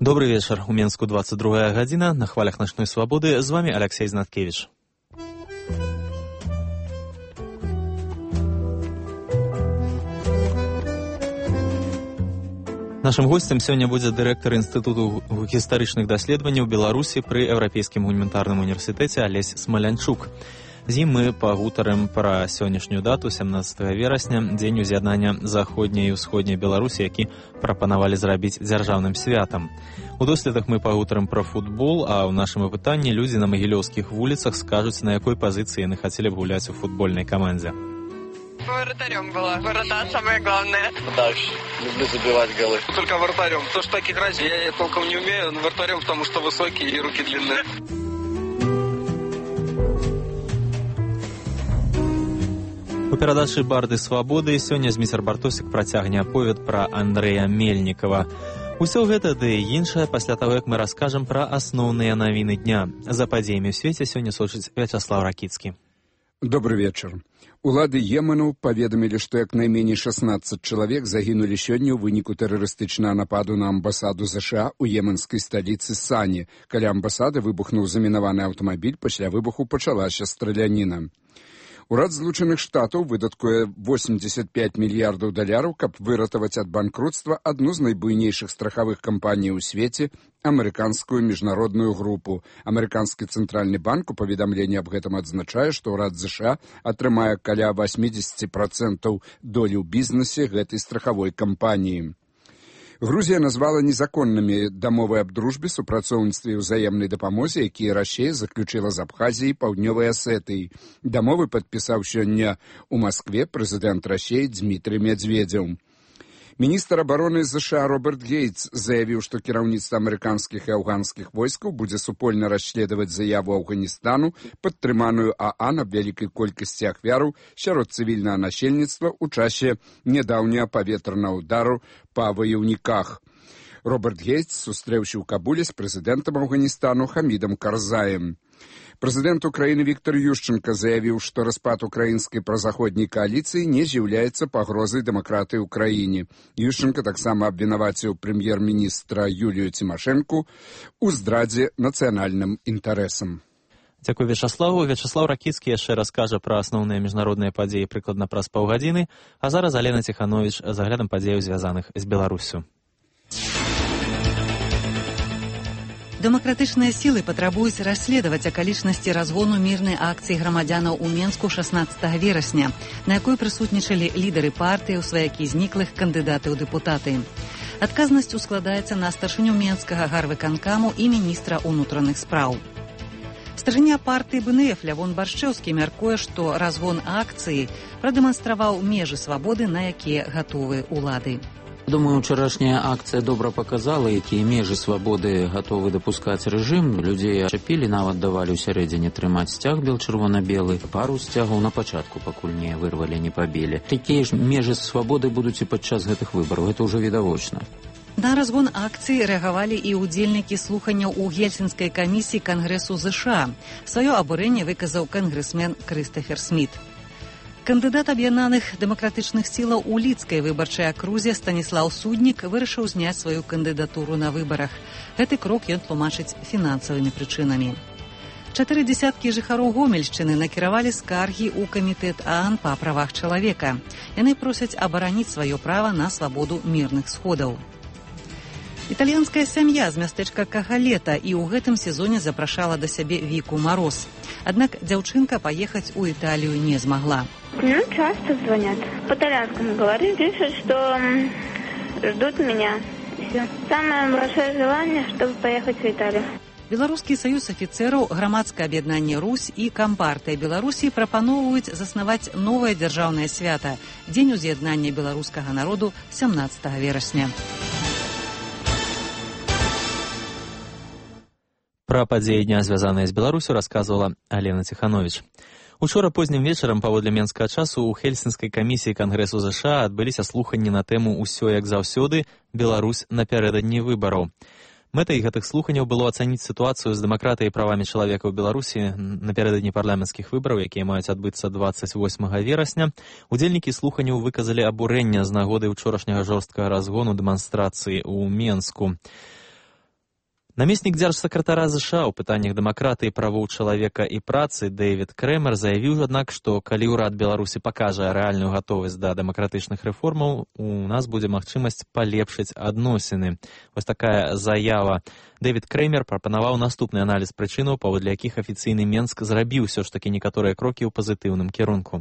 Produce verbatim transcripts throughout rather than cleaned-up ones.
Добрый вечер. У Менску двадцать другая гадзіна. На хвалях начной свободы. З вами Алексей Знаткевич. Нашим гостем сёння будзе дырэктар Інстытуту гістарычных даследаванняў Беларусі пры Еўрапейскім гуманітарным універсітэце Алесь Смалянчук. З ім мы пагутарым пра сённяшнюю дату, сямнаццатага верасня, дзень уз'яднання заходняй і ўсходняй Беларусі, які прапанавалі зрабіць дзяржаўным святам. У доследах мы пагутарым пра футбол, а ў нашым апытанні людзі на магілёўскіх вуліцах скажуць, на якой пазіцыі яны хацелі б гуляць у футбольнай камандзе. Вратарем была. Врата самое главное. Дальше. Люблю забивать голы. Только вратарем. То, что так играть я толком не умею, но вратарем, потому что высокий и руки длинные. У перадачы «Барды свабоды» сёння Зміцер Бартосік працягне аповед пра Андрэя Мельнікава. Усё гэта ды і іншае пасля таго, як мы раскажам пра асноўныя навіны дня. За падзеямі ў свеце сёння сочыць Вячаслаў Ракіцкі. Добрый вечер. Улады Йемену паведамілі, што як найменей шаснаццаць чалавек загінулі сёння ў выніку тэрарыстычнага нападу на амбасаду США ў йеменскай сталіцы Сані. Каля амбасады выбухнуў замінаваны аўтамабіль, пасля выбуху пачалася страляніна. Урад Злучаных Штатаў выдаткуе восемьдесят пять мільярдаў даляраў, каб выратаваць ад банкрутства адну з найбуйнейшых страхавых кампаній у свеце, амерыканскую міжнародную групу. Амерыканскі цэнтральны банк у паведамленні аб гэтым адзначае, што ўрад США атрымае каля восемьдесят процентаў долі ў бізнесе гэтай страхавой кампаніі. Грузія назвала незаконнымі дамовы аб дружбе, супрацоўніцтве і ўзаемнай дапамозе, якія Расія заключыла з Абхазіяй і Паўднёвай Асетыяй. Дамовы падпісаў сёння ў Маскве прэзідэнт Расіі Дмітрый Медведзеў. Міністр абароны США Роберт Гейтс заявіў, што кіраўніцтва амерыканскіх і афганскіх войскаў будзе супольна расследаваць заяву Афганістану, падтрыманую ААН аб вялікай колькасці ахвяраў сярод цывільнага насельніцтва ў часе нядаўняга паветранага ўдару па ваяўніках. Роберт Гейтс сустрэўся ў Кабуле з прэзідэнтам Афганістану Хамідам Карзаем. Прэзідэнт Украіны Віктор Ющенка заявіў, што распад украінскай празаходняй кааліцыі не з'яўляецца пагрозай дэмакратыі ў краіне. Ющенка таксама абвінаваціў прэм'ер-міністра Юлію Цімашэнку ў здрадзе нацыянальным інтарэсам. Дзякуй Вячаславу. Вячаслаў Ракіцкі яшчэ раскажа пра асноўныя міжнародныя падзеі прыкладна праз паўгадзіны, а зараз Алена Ціхановіч з аглядам падзеяў, звязаных з Беларуссю. Дэмакратычныя сілы патрабуюць расследаваць акалічнасці разгону мірнай акцыі грамадзянаў у Менску шаснаццатага верасня, на якой прысутнічалі лідары партыяў, сваякі зніклых, кандыдаты ў дэпутаты. Адказнасць ускладаецца на старшыню Менскага гарвыканкаму і міністра ўнутраных спраў. Старшыня партыі БНФ Лявон Баршчэўскі мяркуе, што разгон акцыі прадэманстраваў межы свабоды, на якія гатовы ўлады. Думаю, учарашняя акцыя добра паказала, якія межы свабоды гатовы дапускаць рэжым. Людзей ачапілі, нават давалі ў сярэдзіне трымаць сцяг бел-чырвона-белы. Пару сцягаў на пачатку, пакуль не вырвалі, не пабілі. Такія ж межы свабоды будуць і падчас гэтых выбараў. Гэта ўжо відавочна. На разгон акцыі рэагавалі і ўдзельнікі слуханняў у Гельсінскай камісіі Кангрэсу ЗША. Сваё абурэнне выказаў кангрэсмен Крыстафер Сміт. Кандыдат аб'яднаных дэмакратычных сілаў у лідскай выбарчай акрузе Станіслаў Суднік вырашыў зняць сваю кандыдатуру на выбарах. Гэты крок ён тлумачыць фінансавымі прычынамі. Чатыры дзясяткі жыхароў Гомельшчыны накіравалі скаргі ў камітэт ААН па правах чалавека. Яны просяць абараніць сваё права на свабоду мірных сходаў. Італьянская сям'я з мястэчка Кагалета і ў гэтым сезоне запрашала да сябе Віку Мароз. Аднак дзяўчынка паехаць у Італію не змагла. Ну, часто звонят. По-итальянскому говорю, пишут, что ждут меня. Все. Самое большое желание, чтобы поехать в Италию. Беларускі саюз афіцэраў, грамадскае аб'яднанне Русь і Кампартыя Беларусі прапаноўваюць заснаваць новае дзяржаўнае свята – дзень уз'яднання беларускага народу сямнаццатага верасня. Пра падзеі дня, звязаныя з Беларусю, расказвала Алена Ціхановіч. Учора познім вечарам паводле менскага часу ў Хельсінскай камісіі Кангрэсу ЗША адбыліся слуханні на тэму «Усё як заўсёды. Беларусь напярэдадні выбараў». Мэтай гэтых слуханняў было ацаніць сітуацыю з дэмакратыяй і правамі чалавека ў Беларусі напярэдадні парламенцкіх выбараў, якія маюць адбыцца дваццаць восьмага верасня. Удзельнікі слуханняў выказалі абурэнне з нагоды ўчорашняга жорсткага разгону дэманстрацыі ў Менску. Намеснік дзяржсакратара ЗША ў пытаннях дэмакратыі, правоў чалавека і працы Дэвід Крэмер заявіў, аднак, што калі ўрад Беларусі пакажа рэальную гатовасць да дэмакратычных рэформаў, у нас будзе магчымасць палепшыць адносіны. Вось такая заява. Дэвід Крэмер прапанаваў наступны аналіз прычынаў, паводле якіх афіцыйны Менск зрабіў ўсё ж такі некаторыя крокі ў пазітыўным кірунку.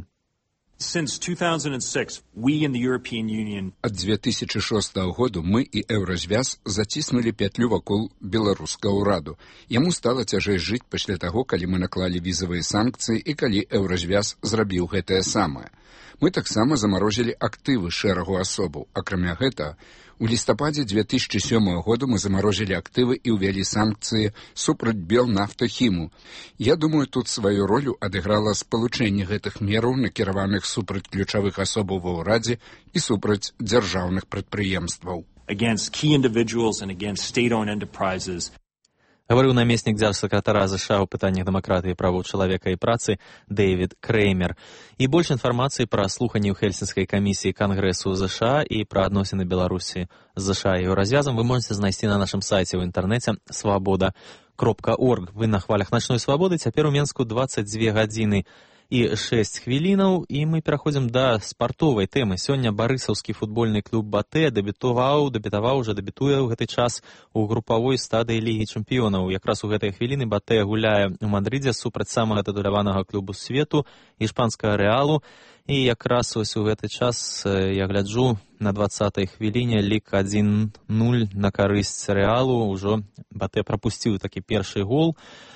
Since two thousand six, we in the European Union... Ад две тысячы шостага году мы і Еўразвяз заціснулі пятлю вакол беларускага ўраду. Яму стала цяжэй жыць пасля таго, калі мы наклалі візавыя санкцыі і калі Еўразвяз зрабіў гэтае самае. Мы таксама замарозілі актывы шэрагу асобаў. Акрамя гэтага, у лістападзе две тысячы сёмага году мы замарозілі актывы і ўвялі санкцыі супраць Белнафтахіму. Я думаю, тут сваю ролю адыграла спалучэнне гэтых мераў, накіраваных супраць ключавых асобаў ва ўрадзе і супраць дзяржаўных прадпрыемстваў. Against key individuals and against state-owned enterprises. Гаварыў намеснік дзяржсакратара ЗША ў пытаннях дэмакратыі, правоў чалавека і працы Дэвід Крэмер. І больш інфармацыі пра слуханні ў Хельсінскай камісіі Кангрэсу ЗША і пра адносіны Беларусі з ЗША і Еўразвязам вы можете знайсці на нашым сайце ў інтэрнэце свабода кропка орг. Вы на хвалях начной свабоды, цяпер у Менску дваццаць дзве гадзіны і шэсць хвілінаў, і мы пераходзім да спартовай тэмы. Сёння барысаўскі футбольны клуб «Батэ» дэбютаваў, дэбютаваў, уже дэбютуе ў гэты час у групавой стадыі Лігі чэмпіёнаў. Якраз у гэтай хвіліны «Батэ» гуляе ў Мадрыдзе супраць самага тытуляванага клубу свету, іспанскага «Рэалу». І якраз ось у гэты час я гляджу на дваццатай хвіліне лік адзін нуль на карысць «Рэалу». Ужо «Батэ» прапусціў такі першы гол.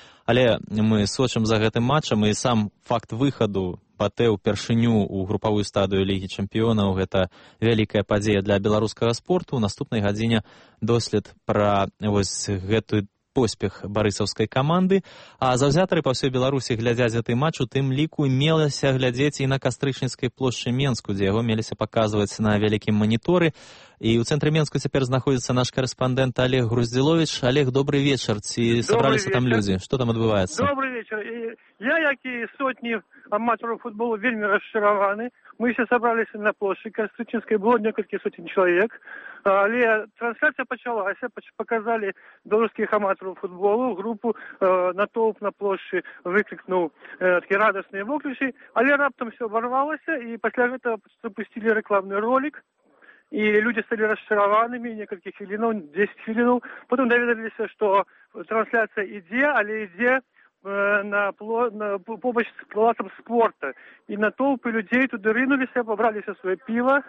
Але мы сочым за гэтым матчам, і сам факт выхаду Батэ ўпершыню ў групавую стадыю Лігі чэмпіёнаў — гэта вялікая падзея для беларускага спорту. У наступнай гадзіне дослед пра вось гэтую поспех барысаўскай каманды, а заўзятары па ўсёй Беларусі глядзяць гэты матч, у тым ліку мелася глядзець і на Кастрычніцкай плошчы Менску, дзе яго меліся паказваць на вялікім маніторы. І ў цэнтры Менску цяпер знаходзіцца наш карэспандэнт Олег Груздзіловіч. Олег, добрый вечар. Ці сабраліся там людзі? Што там адбываецца? Добрый вечар. Я, як і сотні аматараў футболу, вельмі расчараваны. Мы все сабраліся на плошчы Кастрычніцкай, было некалькі сотень чалавек. Але трансляцыя пачалася, паказалі беларускіх аматараў футболу, групу, э, натоўп на плошчы выклікнуў э, такі радасныя воклічы, але раптам все абарвалася, і пасля гэтага запусцілі рэкламны ролик, і людзі сталі расчараванымі некалькі хвілінаў, дзесяць хвілінаў. Потым даведаліся, што трансляцыя ідзе, але ідзе э, на, на побач з палацам спорта. І натоўпы людзей туды рынуліся, пабраліся сваё піва.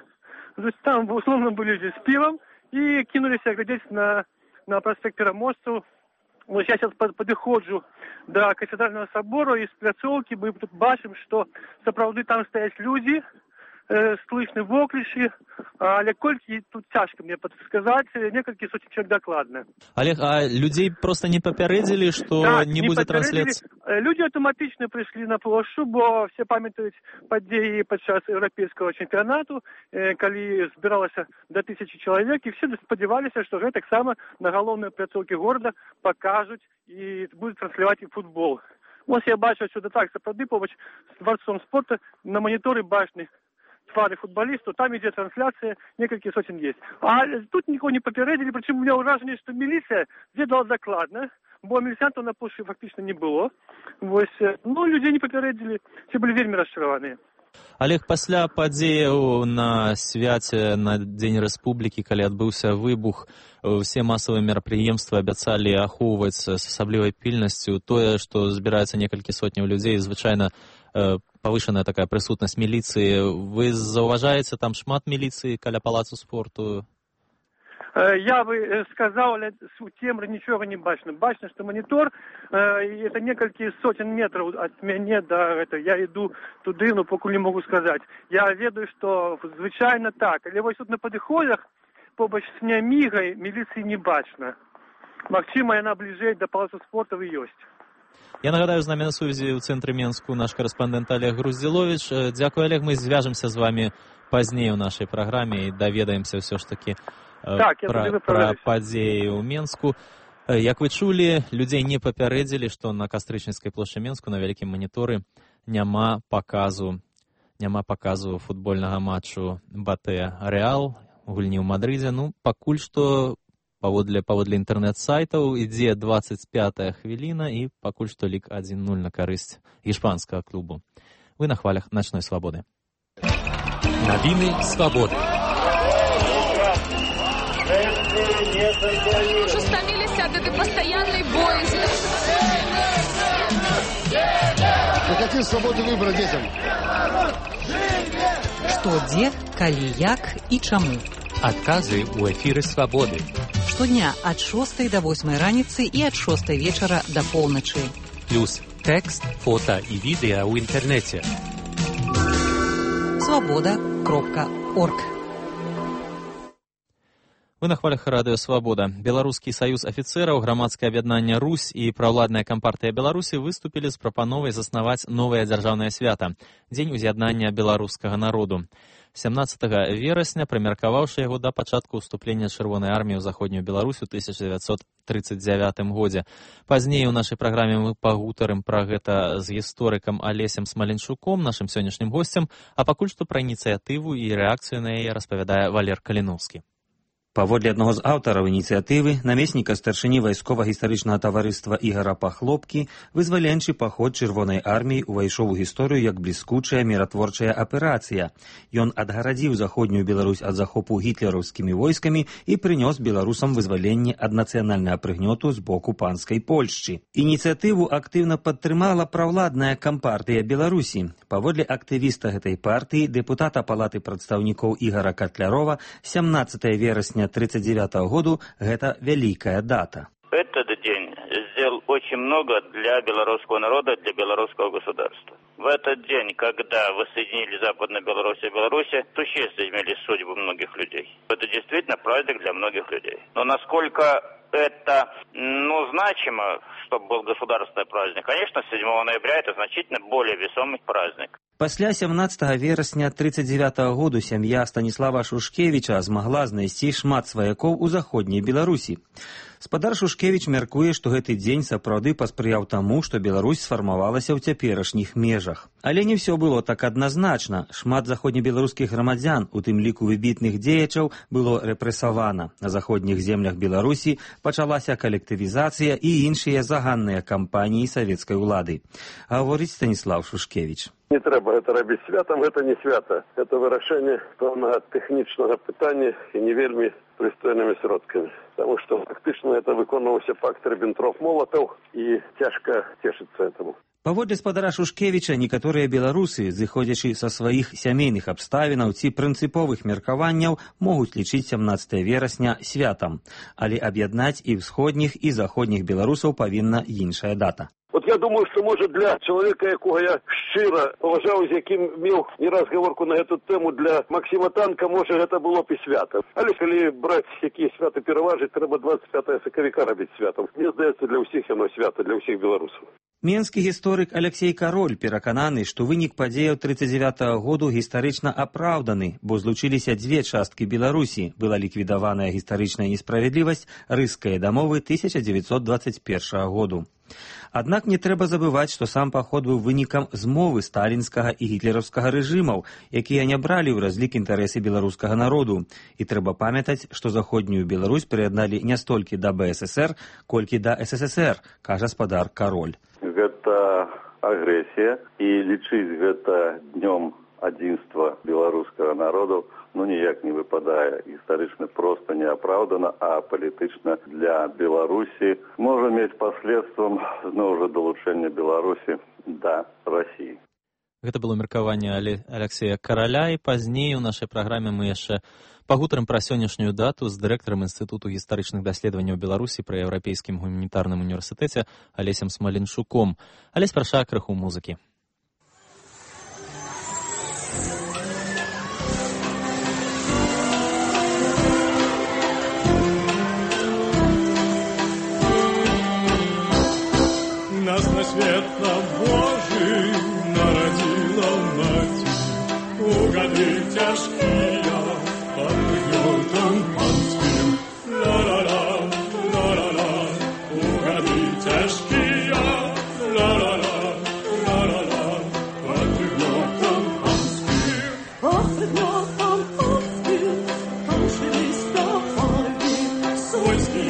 Там в основном были люди с пивом и кинулись глядеть на, на проспект Пераможцев. Вот я сейчас подыходжу до кафедрального собора, и с пляцоўкі мы тут бачим, что сапраўды там стоят люди, э, слышны воклічы, але колькі тут цяжка мне падсказаць, некалькі сотень чалавек дакладна. Олег, а людей просто не папярэдзілі, што так, не, не будзе трансляцыі? Люди аўтаматычна прыйшлі на плошчу, бо все памятаюць падзеі падчас еўрапейскага чэмпіянату, э, калі збіралася да тысячы чалавек, і все спадзяваліся, што гэта таксама на галоўнай пляцоўкі горада пакажуць і будуць трансляваць і футбол. Вось я бачу сюда так, сапраўды побач з дворцом спорта на моніторы бачны твары футболистов, там идет трансляция, некалькі сотен есть. А тут никого не попередили, причем у меня ўражанне, что милиция ведала докладно, бо милициантов на площади фактично не было. Вось, ну, людей не попередили, все были вельмі расчараваныя. Олег, пасля падзеяў на свяце на Дзень Рэспублікі, калі адбыўся выбух, усе масавыя мерапрыемствы абяцалі ахоўваць з асаблівай пільнасцю. Тое, што збіраецца некалькі сотняў людзей, звычайна павышаная такая прысутнасць міліцыі. Вы заўважаеце там шмат міліцыі каля палацу спорту? Я бы сказал, у темры ничего не бачно. Бачно, что монитор, э, это некалькі сотен метров от меня до этого. Я иду туды, но пока не могу сказать. Я ведаю, что звычайно так. Але вось тут на падыходах, побач с нямігай, милиции не бачно. Магчыма, яна ближэй до палацу спорта и ёсць. Я нагадаю, з намі на сувязі ў цэнтры Менску наш карэспандэнт Олег Груздзіловіч. Дзякую, Олег, мы звяжемся з вами пазней у нашай праграме і даведаемся ўсё ж такі так, пра, пра падзеі ў Менску. Як вы чулі, людзей не папярэдзілі, што на Кастрычніцкай плошчы Менску на вялікім маніторы няма паказу, няма паказу футбольнага матчу Батэ Рэал, гульні ў Мадрыдзе. Ну, пакуль што паводле паводле інтэрнэт-сайтаў ідзе двадцать пятая хвіліна і пакуль што лік адзін нуль на карысць іспанскага клубу. Вы на хвалях начной свабоды. Навіны свабоды. Мы уже стомились от этой постоянной боязни. Мы хотим свободу выбора детям. Што, дзе, калі, як і чаму. Адказы ў эфіры свабоды. Штодня ад шостай да восьмай раніцы і ад шостай вечара да поўначы. Плюс тэкст, фота і відэа ў інтэрнэце. свабода кропка орг. Вы на хвалях радыё «Свабода». Беларускі саюз афіцэраў, грамадскае аб'яднанне «Русь» і праўладная кампартыя Беларусі выступілі з прапановай заснаваць новае дзяржаўнае свята – Дзень уз'яднання беларускага народу. сямнаццатага верасня, прымеркаваўшы яго да пачатку ўступлення Чырвонай арміі ў заходнюю Беларусь у тысяча дзевяцьсот трыццаць дзявятым годзе. Пазней у нашай праграме мы пагутарым пра гэта з гісторыкам Алесем Смаленчуком, нашым сённяшнім госцем, а пакуль што пра ініцыятыву і рэакцыю на яе распавядае Валер Каліноўскі. Паводле аднаго з аўтараў ініцыятывы, намесніка старшыні вайскова-гістарычнага таварыства Ігара Пахлопкі, вызваленчы паход Чырвонай арміі увайшоў у гісторыю як бліскучая міратворчая аперацыя. Ён адгарадзіў заходнюю Беларусь ад захопу гітлераўскімі войскамі і прынёс беларусам вызваленне ад нацыянальнага прыгнёту з боку панскай Польшчы. Ініцыятыву актыўна падтрымала праўладная кампартыя Беларусі. Паводле актывіста гэтай партыі, дэпутата Палаты прадстаўнікоў Ігара Катлярова, сямнаццатага верасня тридцать девятого году это великая дата. Этот день сделал очень много для белорусского народа, для белорусского государства. В этот день, когда воссоединили Западная Беларусь и Беларусь, существенно изменились судьбы многих людей. Это действительно праздник для многих людей. Но насколько это, ну, значимо, чтобы был государственный праздник? Конечно, седьмого ноября это значительно более весомый праздник. Пасля сямнаццатага верасня тридцать девятого году сям'я Станіслава Шушкевіча змагла знайсці шмат сваякоў у заходняй Беларусі. Спадар Шушкевіч мяркуе, што гэты дзень сапраўды паспрыяў таму, што Беларусь сфармавалася ў цяперашніх межах. Але не ўсё было так адназначна. Шмат заходнебеларускіх грамадзян, у тым ліку выбітных дзеячаў, было рэпрэсавана. На заходніх землях Беларусі пачалася калектывізацыя і іншыя заганныя кампаніі савецкай улады. Гаворыць Станіслав Шушкевіч. Не треба гэта рабіць святам, гэта не свята. Это вырашэнне пэўнага тэхнічнага пытання і не вельмі прыстойнымі сродкамі. Потому что фактично это выконывался пакт Риббентроп-Молотов, и тяжко цешиться этому. Паводле спадара Шушкевіча, некаторыя беларусы, зыходзячы са сваіх сямейных абставінаў ці прынцыповых меркаванняў, могуць лічыць сямнаццатага верасня святам, але аб'яднаць і ўсходніх, і заходніх беларусаў павінна іншая дата. Вот я думаю, что, может, для человека, якого я щиро поважав, з яким мав не раз гаворку на эту тему, для Максима Танка, может, это было б і свято. Але коли брати, які свято переважить, треба двадцять п'ятого сакавіка робити святом. Мені здається, для всіх воно свято, для всіх білорусів. Менскі гісторык Алексей Кароль перакананы, што вынік падзеяў тридцать девятого году гістарычна апраўданы, бо злучыліся дзве часткі Беларусі. Была ліквідаваная гістарычная несправядлівасць рыскай дамовы тысяча девятьсот двадцать первого году. Аднак не трэба забываць, што сам паход быў вынікам змовы сталінскага і гітлераўскага рэжымаў, якія не бралі ў разлік інтарэсы беларускага народу. І трэба памятаць, што заходнюю Беларусь прыядналі не столькі да Бэ Эс Эс Эр, колькі да Эс Эс Эс Эр, кажа спадар Кароль. Гэта агрэсія, і лічыць гэта днём адзінства беларускага народу, ну ніяк не выпадае. Гістарычна проста неапраўдана, а палітычна для Беларусі можа мець паследствам зноў жа далучэння Беларусі да Расіі. Гэта было меркаванне Алексея Караля, і пазней у нашай праграме мы яшчэ пагутарым пра сённяшнюю дату з дырэктарам Інстытуту гістарычных даследаванняў Беларусі пры Еўрапейскім гуманітарным універсітэце Алесем Смаленчуком. Але спярша крыху музыкі. Нас на свет на Божий народила мать, у годы тяжкие под гнетом панским. Ла-ла-ла, ла-ла-ла, у годы тяжкие, ла-ла-ла, ла-ла-ла, под гнетом панским. Под гнетом панским, там шли стопами, свойские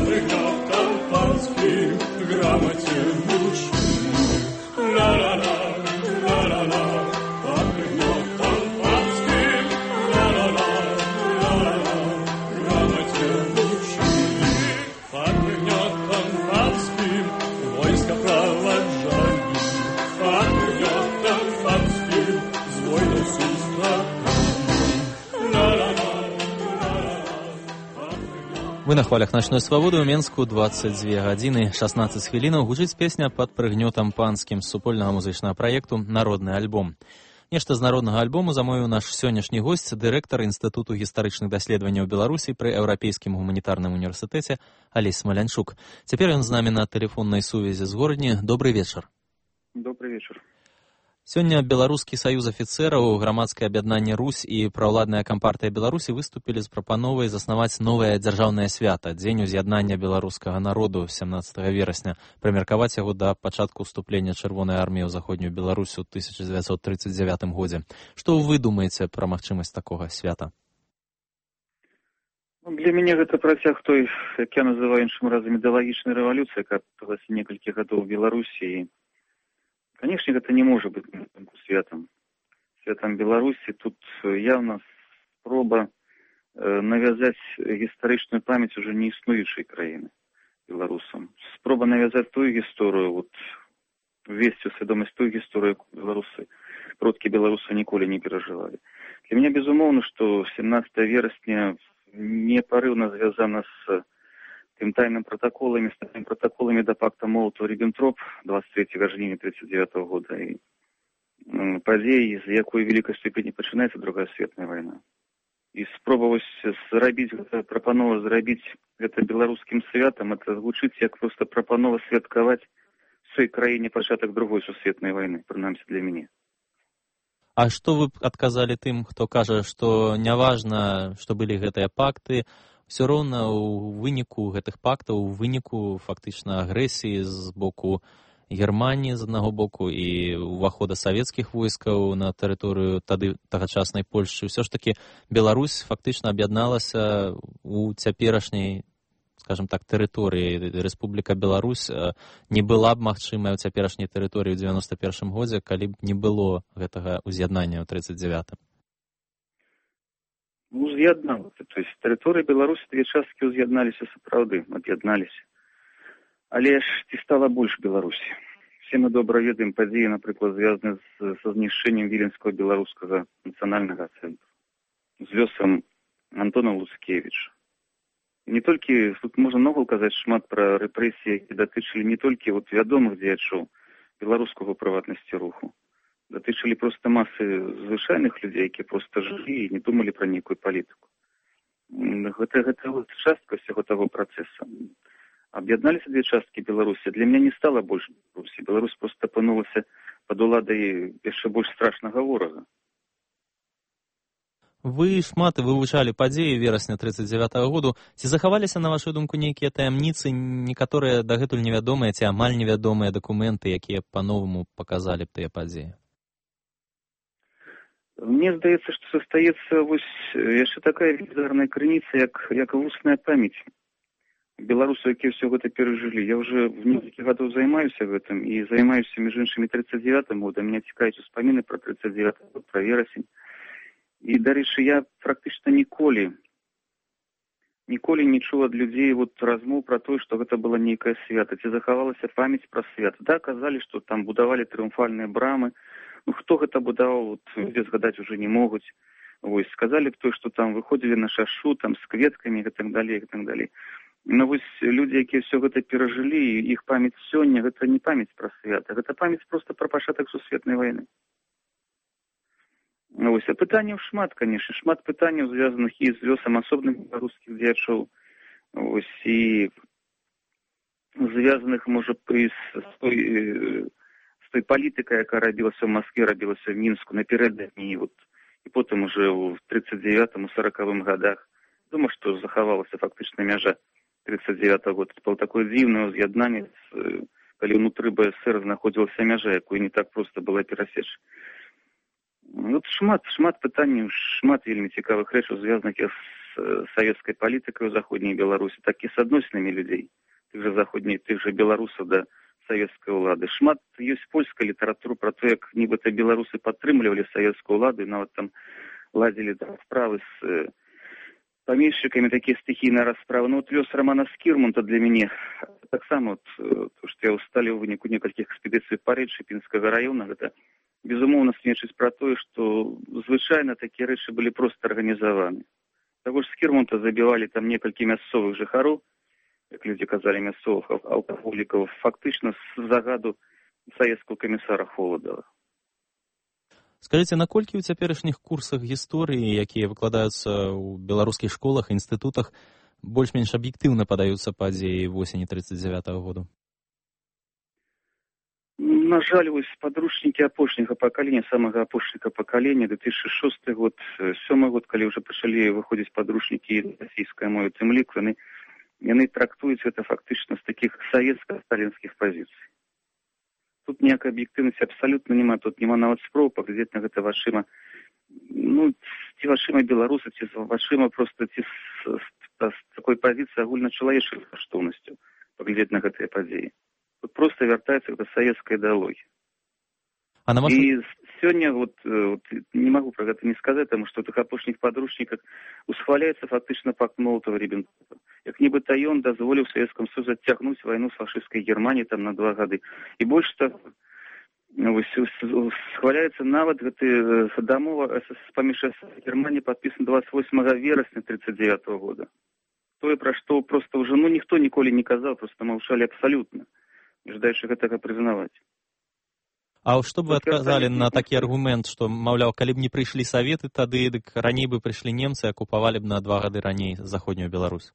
пригнётом панским грамоте учили. Ла-ла-ла, ла-ла-ла, под пригнётом панским, ла-ла-ла, ла-ла-ла, грамоте учили. Под пригнётом панским войско провожали. Под пригнётом панским с войной сустратками. Ла-ла-ла. Вы на хвалях начной свабоды ў Менску дваццаць дзве гадзіны шаснаццаць хвілінаў гучыць песня пад прыгнётам панскім з супольнага музычнага праекту «Народны альбом». Нешта з народнага альбому замовіў наш сённяшні госць, дырэктар Інстытуту гістарычных даследаванняў Беларусі пры Еўрапейскім гуманітарным універсітэце Алесь Смалянчук. Цяпер ён з намі на тэлефоннай сувязі з горадні. Добрый вечар. Добрый вечар. Сёння Беларускі саюз афіцэраў, грамадскае аб'яднанне «Русь» і праўладная кампартыя Беларусі выступілі з прапановай заснаваць новае дзяржаўнае свята, дзень уз'яднання беларускага народу сямнаццатага верасня, прымеркаваць яго да пачатку ўступлення Чырвонай арміі ў заходнюю Беларусь у тысяча дзевяцьсот трыццаць дзявятым годзе. Што вы думаеце пра магчымасць такога свята? Для мяне гэта працяг той, як я называю іншым разам, ідэалагічнай рэвалюцыі, якая адбылася некалькі гадоў у Беларусі. Конечно, это не может быть светом. Светом Беларуси. Тут явно спроба э, навязать историческую память уже не існуючей країни белорусам. Спроба навязать ту историю, вот ввести в сведомость ту историю, белорусы, продки белорусы ніколи не переживали. Для меня безумовно, что семнадцатого вересня непорывно звязано с тым тайным протоколами, с тайными протоколами до пакта Молотова-Риббентроп двадцать третьего жніўня тридцать девятого года и э, падзей, з якой великой степени пачынаецца другая светная война. И спроба зрабіць гэта, прапанова зрабіць гэта беларускім святам, это гучыць як просто прапанова святкаваць сваёй краіне пачатак другой сусветнай войны, прынамсі для мяне. А што вы адказалі тым, хто кажа, што няважна, што былі гэтыя пакты, все роўна ў выніку гэтых пактаў, у выніку фактычна агрэсіі з боку Германіі з аднаго боку і ўвахода савецкіх войскаў на тэрыторыю тады тагачаснай Польшчы, ўсё ж такі Беларусь фактычна аб'ядналася у цяперашняй, скажем так, тэрыторыі. Рэспубліка Беларусь не была б магчымая ў цяперашняй тэрыторыі ў дзевяноста першым годзе, калі б не было гэтага ўз'яднання ў трыццаць дзявятым. Уз'ядналася. То есть тэрыторыі Беларусі две часткі ўз'ядналіся сапраўды, аб'ядналіся. Але ж ці стала больш Беларусі? Все мы добра ведаем падзеі, напрыклад, звязаныя з, са знішчэннем Віленскага беларускага нацыянальнага цэнтру, з лёсам Антона Луцкевіча. Не толькі, тут можна много казаць шмат пра рэпрэсіі, які датычылі не толькі вот вядомых дзеячоў беларускага прыватнасці руху, датычылі проста масы звычайных людзей, якія проста жылі і не думалі пра нейкую палітыку. Гэта, гэта вот частка ўсяго таго працэса. Аб'ядналіся две часткі Беларусі. Для мяне не стала больш Беларусі. Беларусь проста апынулася пад уладай яшчэ больш страшнага ворага. Вы шмат вывучалі падзеі верасня трыццаць дзявятага году. Ці захаваліся, на вашу думку, нейкія таямніцы, некаторыя дагэтуль невядомыя ці амаль невядомыя дакументы, якія па-новаму паказалі б тыя падзеі? Мне здаецца, што застаецца вось яшчэ такая велізарная крыніца, як, як вусная памяць беларусаў, якія ўсё гэта перажылі. Я ўжо в некалькі гадоў займаюся гэтым і займаюся, між іншымі, трыццаць дзявятым годам. Мяне цікавяць успаміны пра трыццаць дзявяты год, пра верасень. І, дарэчы, я практычна ніколі, ніколі не чуў ад людзей вот размоў пра тое, што гэта была нейкае свята. Ці захавалася памяць пра свята. Да, казалі, што там будавалі трыумфальныя брамы. Ну, хто гэта будаваў, вот, людзі згадаць уже не могуць. Вось, сказалі б то, што там выходзілі на шашу, там, з кветкамі і так далей, і так далей. Но вось людзі, якія ўсё гэта перажылі, іх памяць сёння, гэта не памяць пра свята, гэта памяць проста пра пачатак сусветнай вайны. Вось, а пытанняў шмат, канешне, шмат пытанняў, звязаных і з лёсам асобных беларускіх дзеячоў, вось, і звязаных, можа, і з той, з той палітыкай, якая рабілася ў Маскве, рабілася ў Мінску напярэдадні, вот, і потым уже ў трыццаць дзявятым, у саракавым гадах. Думаю, што захавалася фактычна мяжа трыццаць дзявятага года. Это было такое дзіўнае ўз'яднанне, калі ўнутры бэ эсэр знаходзілася мяжа, якую не так проста было перасечь. Вот шмат, шмат пытанняў, шмат вельмі цікавых рэчаў, звязаных з с советской политикой у Заходней Беларуси, так і з адносінамі людзей, тых же заходніх, тых же беларусаў да савецкай улады. Шмат ёсць польская літаратура пра то, як нібыта беларусы падтрымлівалі савецкую ўладу, і нават там ладзілі да, справы з памешчыкамі, такія стыхійныя расправы. Ну, вот лёс Романа Скірмонта для мяне таксама, вот, то, што я ўсталі ў выніку некалькіх экспедыцый па рэчы Пінскага раёна, гэта безумоўна сведчыць пра тое, што звычайна такія рэчы былі проста арганізаваны. Таго ж Скірмонта забівалі там некалькі мясцовых жыхароў, як людзі казалі, мясцовых алкаголікаў, фактычна з загаду савецкого камісара Холодова. Скажыце, наколькі ў цяперашніх курсах гісторыі, якія выкладаюцца ў беларускіх школах і інстытутах, больш-менш аб'ектыўна падаюцца падзеі восені тридцать девятого году? На жаль, вось падручнікі апошняга пакалення, самага апошняга пакалення, две тысячи шесты год, сёмы год, калі ўжо пачалі выходзіць падручнікі расійскай мовы, тым лік, яны, яны трактуюць гэта фактычна з такіх савецка-сталінскіх пазіцый. Тут ніякай аб'ектыўнасці абсалютна няма, тут няма нават спроб паглядзець на гэта вачыма, ну, ці вачыма беларуса, ці вачыма проста ці з, з, з такой пазіцыі агульначалавечай каштоўнасцю паглядзець на гэтыя падзеі. Тут проста вяртаецца да савецкай ідэалогіі. А на вашу... І сёння, вот, вот, не магу пра гэта не сказаць, таму што ў тых апошніх падручніках усхваляецца фактычна пакт Молотава-Ріббентропа. Як нібыта ён дазволіў Савецкаму Союзу адцягнуць вайну з фашысцкай Германіяй там на два гады. І больш таго, схваляецца нават гэты дамова паміж Германіяй падпісана двадцать восьмого верасня тридцать девятого года. Тое, пра што проста ўжо, ну, ніхто ніколі не казаў, проста маўчалі абсалютна, жадаючы гэтага прызнаваць. А што б вы адказалі на такі аргумент, што, маўляў, калі б не прыйшлі саветы тады, дык раней бы прыйшлі немцы, акупавалі б на два гады раней заходнюю Беларусь?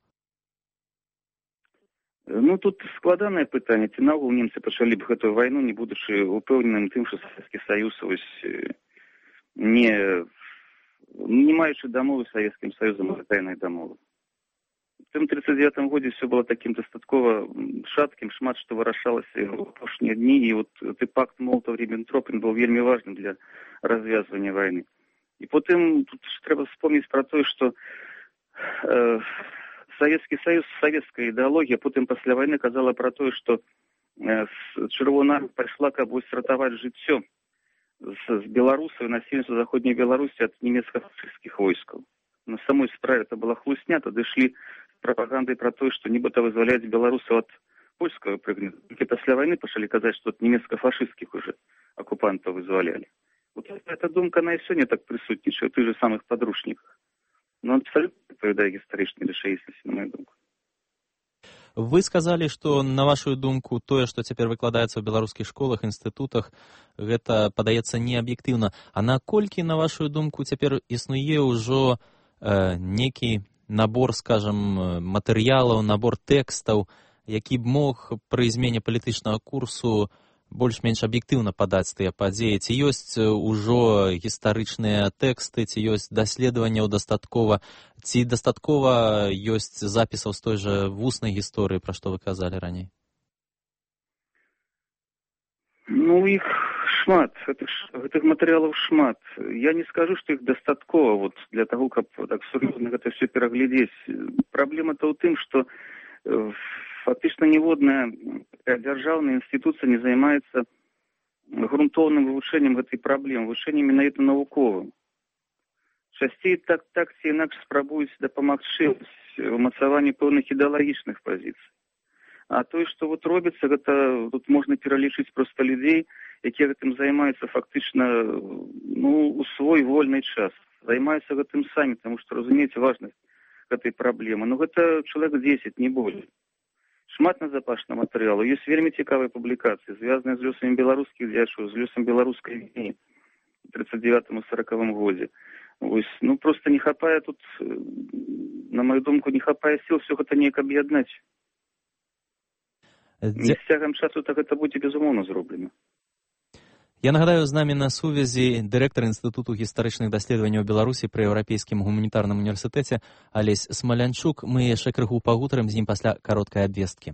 Ну, тут складанае пытанне. Ці наогул немцы пачалі б гэтую вайну, не будучы упэўненым тым, што Савецкі Саюз не, не маючы дамовы з Савецкім Саюзам, а тайнай дамовы. В тым тридцать девятым годзе все было таким дастаткова шаткім, шмат што вырашалася ў апошнія дні, і вот гэты пакт Молотава-Ріббентропа был вельмі важным для развязвання вайны. І потым тут трэба вспомніць пра тое, што э, Савецкі Саюз, савецкая ідэалогія потым пасля вайны казала пра тое, што э, Чырвоная армія прайшла, каб вось ратаваць жыццё з, з беларусаў і насельніцтва Заходняй Беларусі ад нямецка-фашысцкіх войскаў. На самой справе это была хлусня, тады шлі прапагандай пра тое, што нібыта вызваляць беларусаў ад польскага прыгнету. Пасля вайны пачалі казаць, што ад нямецка-фашысцкіх уже акупантаў вызвалялі. Вот эта думка, она и сёння так присутнічае ў тых же самых падручніках. Но абсолютно адпавядае гістарычнай рэчаіснасці, на мою думку. Вы сказалі, што, на вашу думку, тое, што цяпер выкладаецца ў беларускіх школах, інстытутах, гэта падаецца неаб'ектыўна. А наколькі, на вашу думку, цяпер існуе ўжо э, некі набор, скажем, матэрыялаў, набор тэкстаў, які б мог пры змене палітычнага курсу больш-менш аб'ектыўна падаць тыя падзеі? Ці ёсць ужо гістарычныя тэксты, ці ёсць даследаванняў дастаткова, ці дастаткова ёсць запісаў з той жа вуснай гісторыі, пра што вы казалі раней? Ну, іх шмат, гэтых, гэтых матэрыялаў шмат. Я не скажу, што іх дастаткова вот, для таго, каб так сур'ёзна гэта все пераглядзець. Праблема-то ў тым, што э, фактычна ніводная дзяржаўная інстытуцыя не займаецца грунтоўным вывучэннем гэтай праблемы, вывучэннем менавіта навуковым. Часцей так, так ці інакш спрабуюць дапамагчы ўмацаванню пэўных ідэалагічных пазіцый. А тое, што вот робіцца, гэта тут можна пералічыць проста людзей, якія гэтым займаюцца фактычна ну, у свой вольны час. Займаюцца гэтым самі, таму што разумееце важнасць гэтай праблемы. Ну гэта чалавек дзесяць, не болей. Шмат назапашна матэрыялу. Ёсць вельмі цікавыя публікацыі, звязаныя з лёсамі беларускіх дзячаў, з лёсам беларускай війны ў тридцать девятым і сорокавым годзе. Ось, ну проста не хапае тут, на мою думку, не хапае сіл все гэта неяк аб'яднаць. І з цягам часу так гэта будзе безумоўна зроблена. Я нагадаю, з намі на сувязі дырэктар Інстытуту гістарычных даследаванняў Беларусі пры Еўрапейскім гуманітарным універсітэце Алесь Смалянчук. Мы яшчэ крыху пагутарым з ім пасля кароткай абвесткі.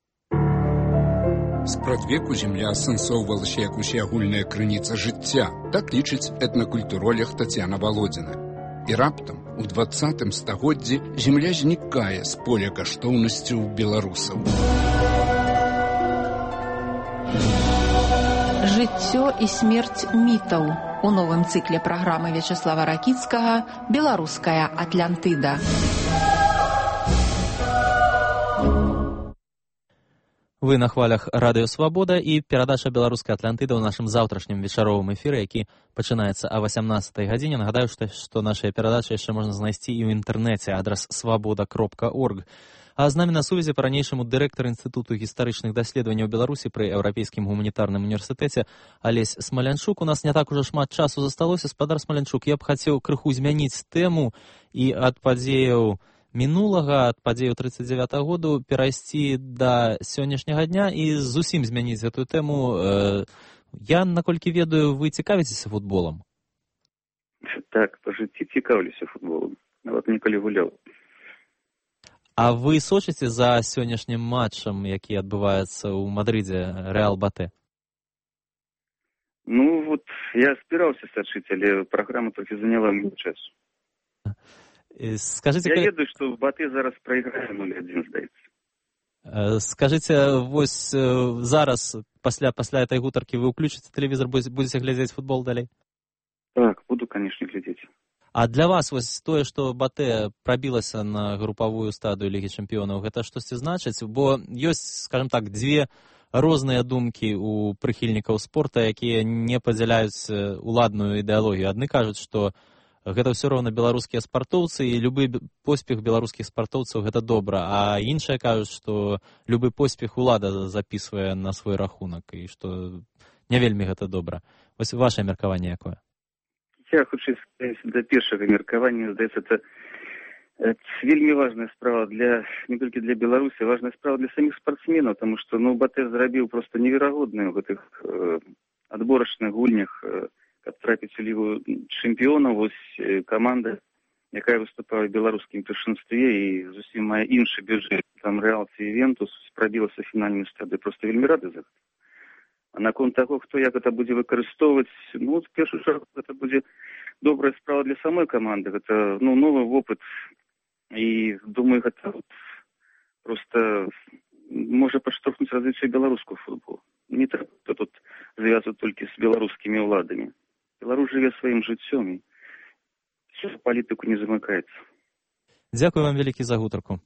Спрадвеку зямля асэнсоўвалася як усеагульная крыніца жыцця, так лічыць этнакультуролог Тацяна Володзіна. І раптам, У двадцатым стагоддзі зямля знікае з поля каштоўнасцяў беларусаў. Жыццё і смерць мітаў у новым цыкле праграмы Вячеслава Ракіцкага «Беларуская Атлантыда». Вы на хвалях Радыё Свабода і перадача «Беларуская Атлантыда» ў нашым заўтрашнім вечаровым эфіры, які пачынаецца о восемнадцатай гадзіне. Нагадаю, што, што нашыя перадачы яшчэ можна знайсці і ў інтэрнэце, адрас свабода кропка орг. А з намі на сувязі па-ранейшаму дырэктар Інстытуту гістарычных даследаванняў Беларусі пры Еўрапейскім гуманітарным універсітэце Алесь Смалянчук. У нас не так ужо шмат часу засталося. Спадар Смалянчук, я б хацеў крыху змяніць тэму і ад падзеяў мінулага, ад падзеяў трыццаць дзевятага году перайсці да сённяшняга дня і зусім змяніць гэтую тэму. Я, наколькі ведаю, вы цікавіцеся футболам? Так, па жыцці цікаўлюся футболам. Нават некалі гуляў. А вы сочыце за сённяшнім матчам, які адбываецца ў Мадрыдзе, Рэал Батэ? Ну, вот, я спіраўся сачыць, але праграма трохі заняла мне часу. Скажите, я ведаю, што Батэ зараз прайграе нуль адзін, здаецца. Скажыце, вось зараз, пасля, пасля этой гутаркі, вы ўключыце тэлевізор, будзеце глядзець футбол далей? Так, буду, канешне, глядзець. А для вас вось тое, што Батэ прабілася на групавую стадыю Лігі чэмпіёнаў, гэта штосьці значыць? Бо ёсць, скажем так, дзве розныя думкі у прыхільнікаў спорта, якія не падзяляюць уладную ідэалогію. Адны кажуць, што гэта ўсё роўна беларускія спартоўцы, і любы поспех беларускіх спартоўцаў гэта добра, а іншыя кажуць, што любы поспех улада запісвае на свой рахунак, і што не вельмі гэта добра. Вось вашае меркаванне якое? Я хочу сказать, до першага меркавання, здаецца, это, это вельмі важная справа для, не толькі для Беларусі, важная справа для самих спортсменаў, потому что, ну, Батэ зрабіў просто неверагодную в гэтых э, адборачных гульнях, э, каб трапіць у Лігу чэмпіёнаў, вось э, каманда, якая выступае ў беларускім першынстве і зусім мае іншы бюджэт, там Рэал ці Ювентус, спрабілася фінальную стадыю, просто вельмі рады за гэта. А наконт таго, хто як гэта будзе выкарыстоўваць, ну, в першую чаргу, гэта будзе добрая справа для самой каманды. Гэта, ну, новы вопыт. І, думаю, гэта просто можа падштурхнуць развіццё беларускага футбола. Не трэба тут звязваць толькі з беларускімі ўладамі. Беларусь жыве сваім жыццём і ў палітыку не замыкаецца. Дзякую вам вялікі за гутарку.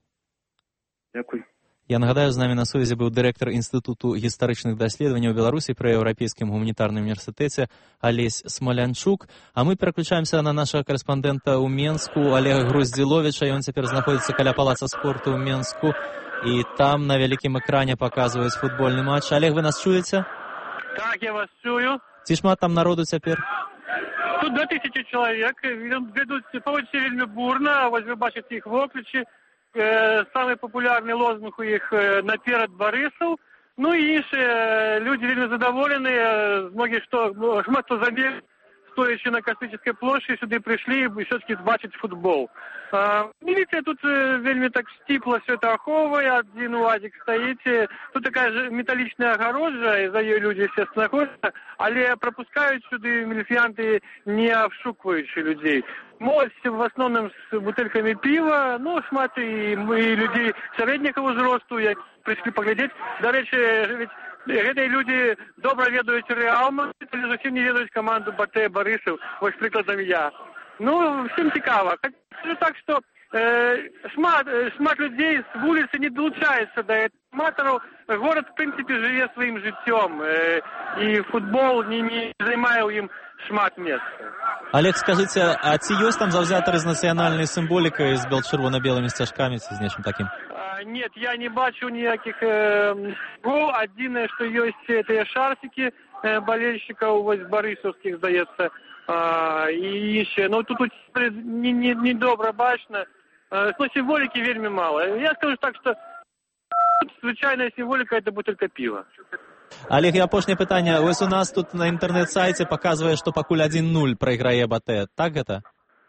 Дзякуй. Я нагадаю, з намі на сувязі быў дырэктар Інстытуту гістарычных даследаванняў Беларусі пры Еўрапейскім гуманітарным універсітэце Алесь Смалянчук. А мы пераключаемся на нашага карэспандэнта ў Менску, Олега Груздзіловіча. Ён цяпер знаходзіцца каля палаца спорту ў Менску. І там на вялікім экране паказваюць футбольны матч. Олег, вы нас чуеце? Так, я вас чую. Ці шмат там народу цяпер? Тут две тысячи чалавек. Ведуць паводзіць вельмі бурна. Вось вы бачыце іх воклічы. Самый популярный лозунг у іх наперад Барысаў. Ну і іншыя людзі вельмі задаволеныя. Многі што шмат хто забег, стоячы на Кастрычніцкай плошчы, сюды прыйшлі і ўсё-такі бачыць футбол. Міліцыя тут вельмі так сціпла все это ахоўвае, адзін уазік стаіць. Тут такая ж металічная агароджа, і за ёй людзі все знаходзяцца, але прапускаюць сюды міліцыянты, не абшукваючы людзей. Моладзь в основном с бутыльками пива, ну, шмат і, і людзей сярэдняга ўзросту, які прыйшлі паглядзець. Дарэчы, ведь гэтыя людзі добра ведаюць Рэал, але зусім не ведаюць каманду Батэ Барысаў, вось прыкладам я. Ну, всім цікава. Скажу так, што э, шмат, шмат людзей з вуліцы не долучаецца да аматараў. Горад, в прынцыпе, жыве сваім жыццём, э, і футбол не, не займае ў ім шмат месца. Олег, скажыце, а ці ёсць там заўзятары з нацыянальнай сімволікай, з чырвона-белымі сцяжкамі, ці з нечым такім? А, нет, я не бачу ніякіх э, гол. Адзінае, што ёсць тыя шарфікі э, балельшчыкаў, вось барысаўскіх, здаецца, а, і іншыя. Ну, тут не, не, не добра бачна. А, но сімволікі вельмі мала. Я скажу так, што звычайная сімволіка – это бутылка пива. Олег, і апошняе пытанне. Вось у нас тут на інтэрнэт-сайце паказвае, што пакуль адзін нуль прайграе Батэ. Так гэта?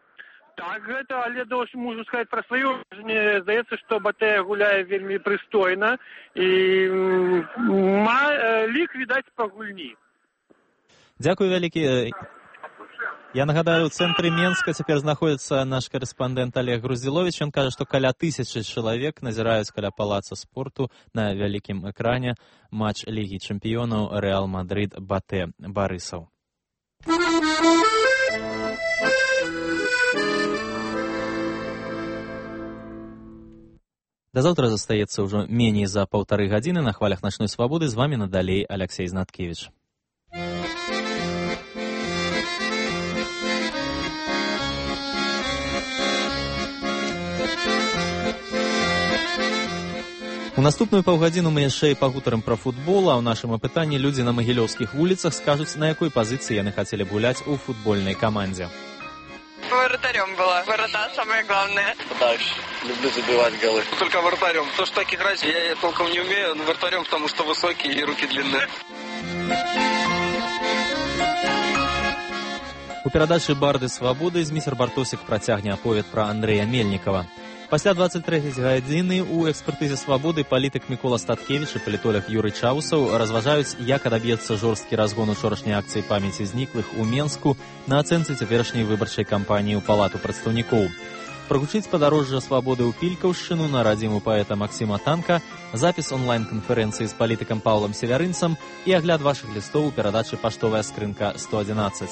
Так гэта, але должен можу сказаць пра сваё. Мне здаецца, што Батэ гуляе вельмі прыстойна, і ма, лік відаць па гульні. Дзякую вялікі. Я нагадаю, у цэнтры Менска цяпер знаходзіцца наш карэспандэнт Олег Груздзіловіч. Ён кажа, што каля тысячы чалавек назіраюць каля палаца спорту на вялікім экране матч Лігі чэмпіёнаў Рэал Мадрид Батэ Барысаў. Да заўтра застаецца ўжо меней за паўтары гадзіны. На хвалях начной свабоды з вамі надалей Алексей Знаткевич. У наступную паўгадзіну мы яшчэ і пагутарым пра футбол, а ў нашым апытанні людзі на магілёўскіх вуліцах скажуць, на якой пазіцыі яны хацелі б гуляць у футбольнай камандзе. Вратарем была. Ворота самое главное. Дальше. Люблю забивать голы. Только вратарем. То, что так играть, я толком не умею, но вратарем, потому что высокий и руки длинные. У перадачы «Барды свабоды» зміцер Бартосік працягне аповед пра Андрэя Мельнікава. Пасля дваццаць трэцяй гадзіны ў экспертызе свабоды палітык Мікола Статкевіч і палітолог Юрый Чаусаў разважаюць, як адаб'ецца жорсткі разгон учорашняй акцыі памяці зніклых у Менску на ацэнцы цяперашняй выбарчай кампаніі ў Палату прадстаўнікоў. Прагучыць падарожжа свабоды ў Пількаўшчыну на радзіму паэта Максіма Танка, запіс онлайн-канферэнцыі з палітыкам Паўлам Севярынцам і агляд вашых лістоў у перадачы «Паштовая скрынка сто адзінаццаць».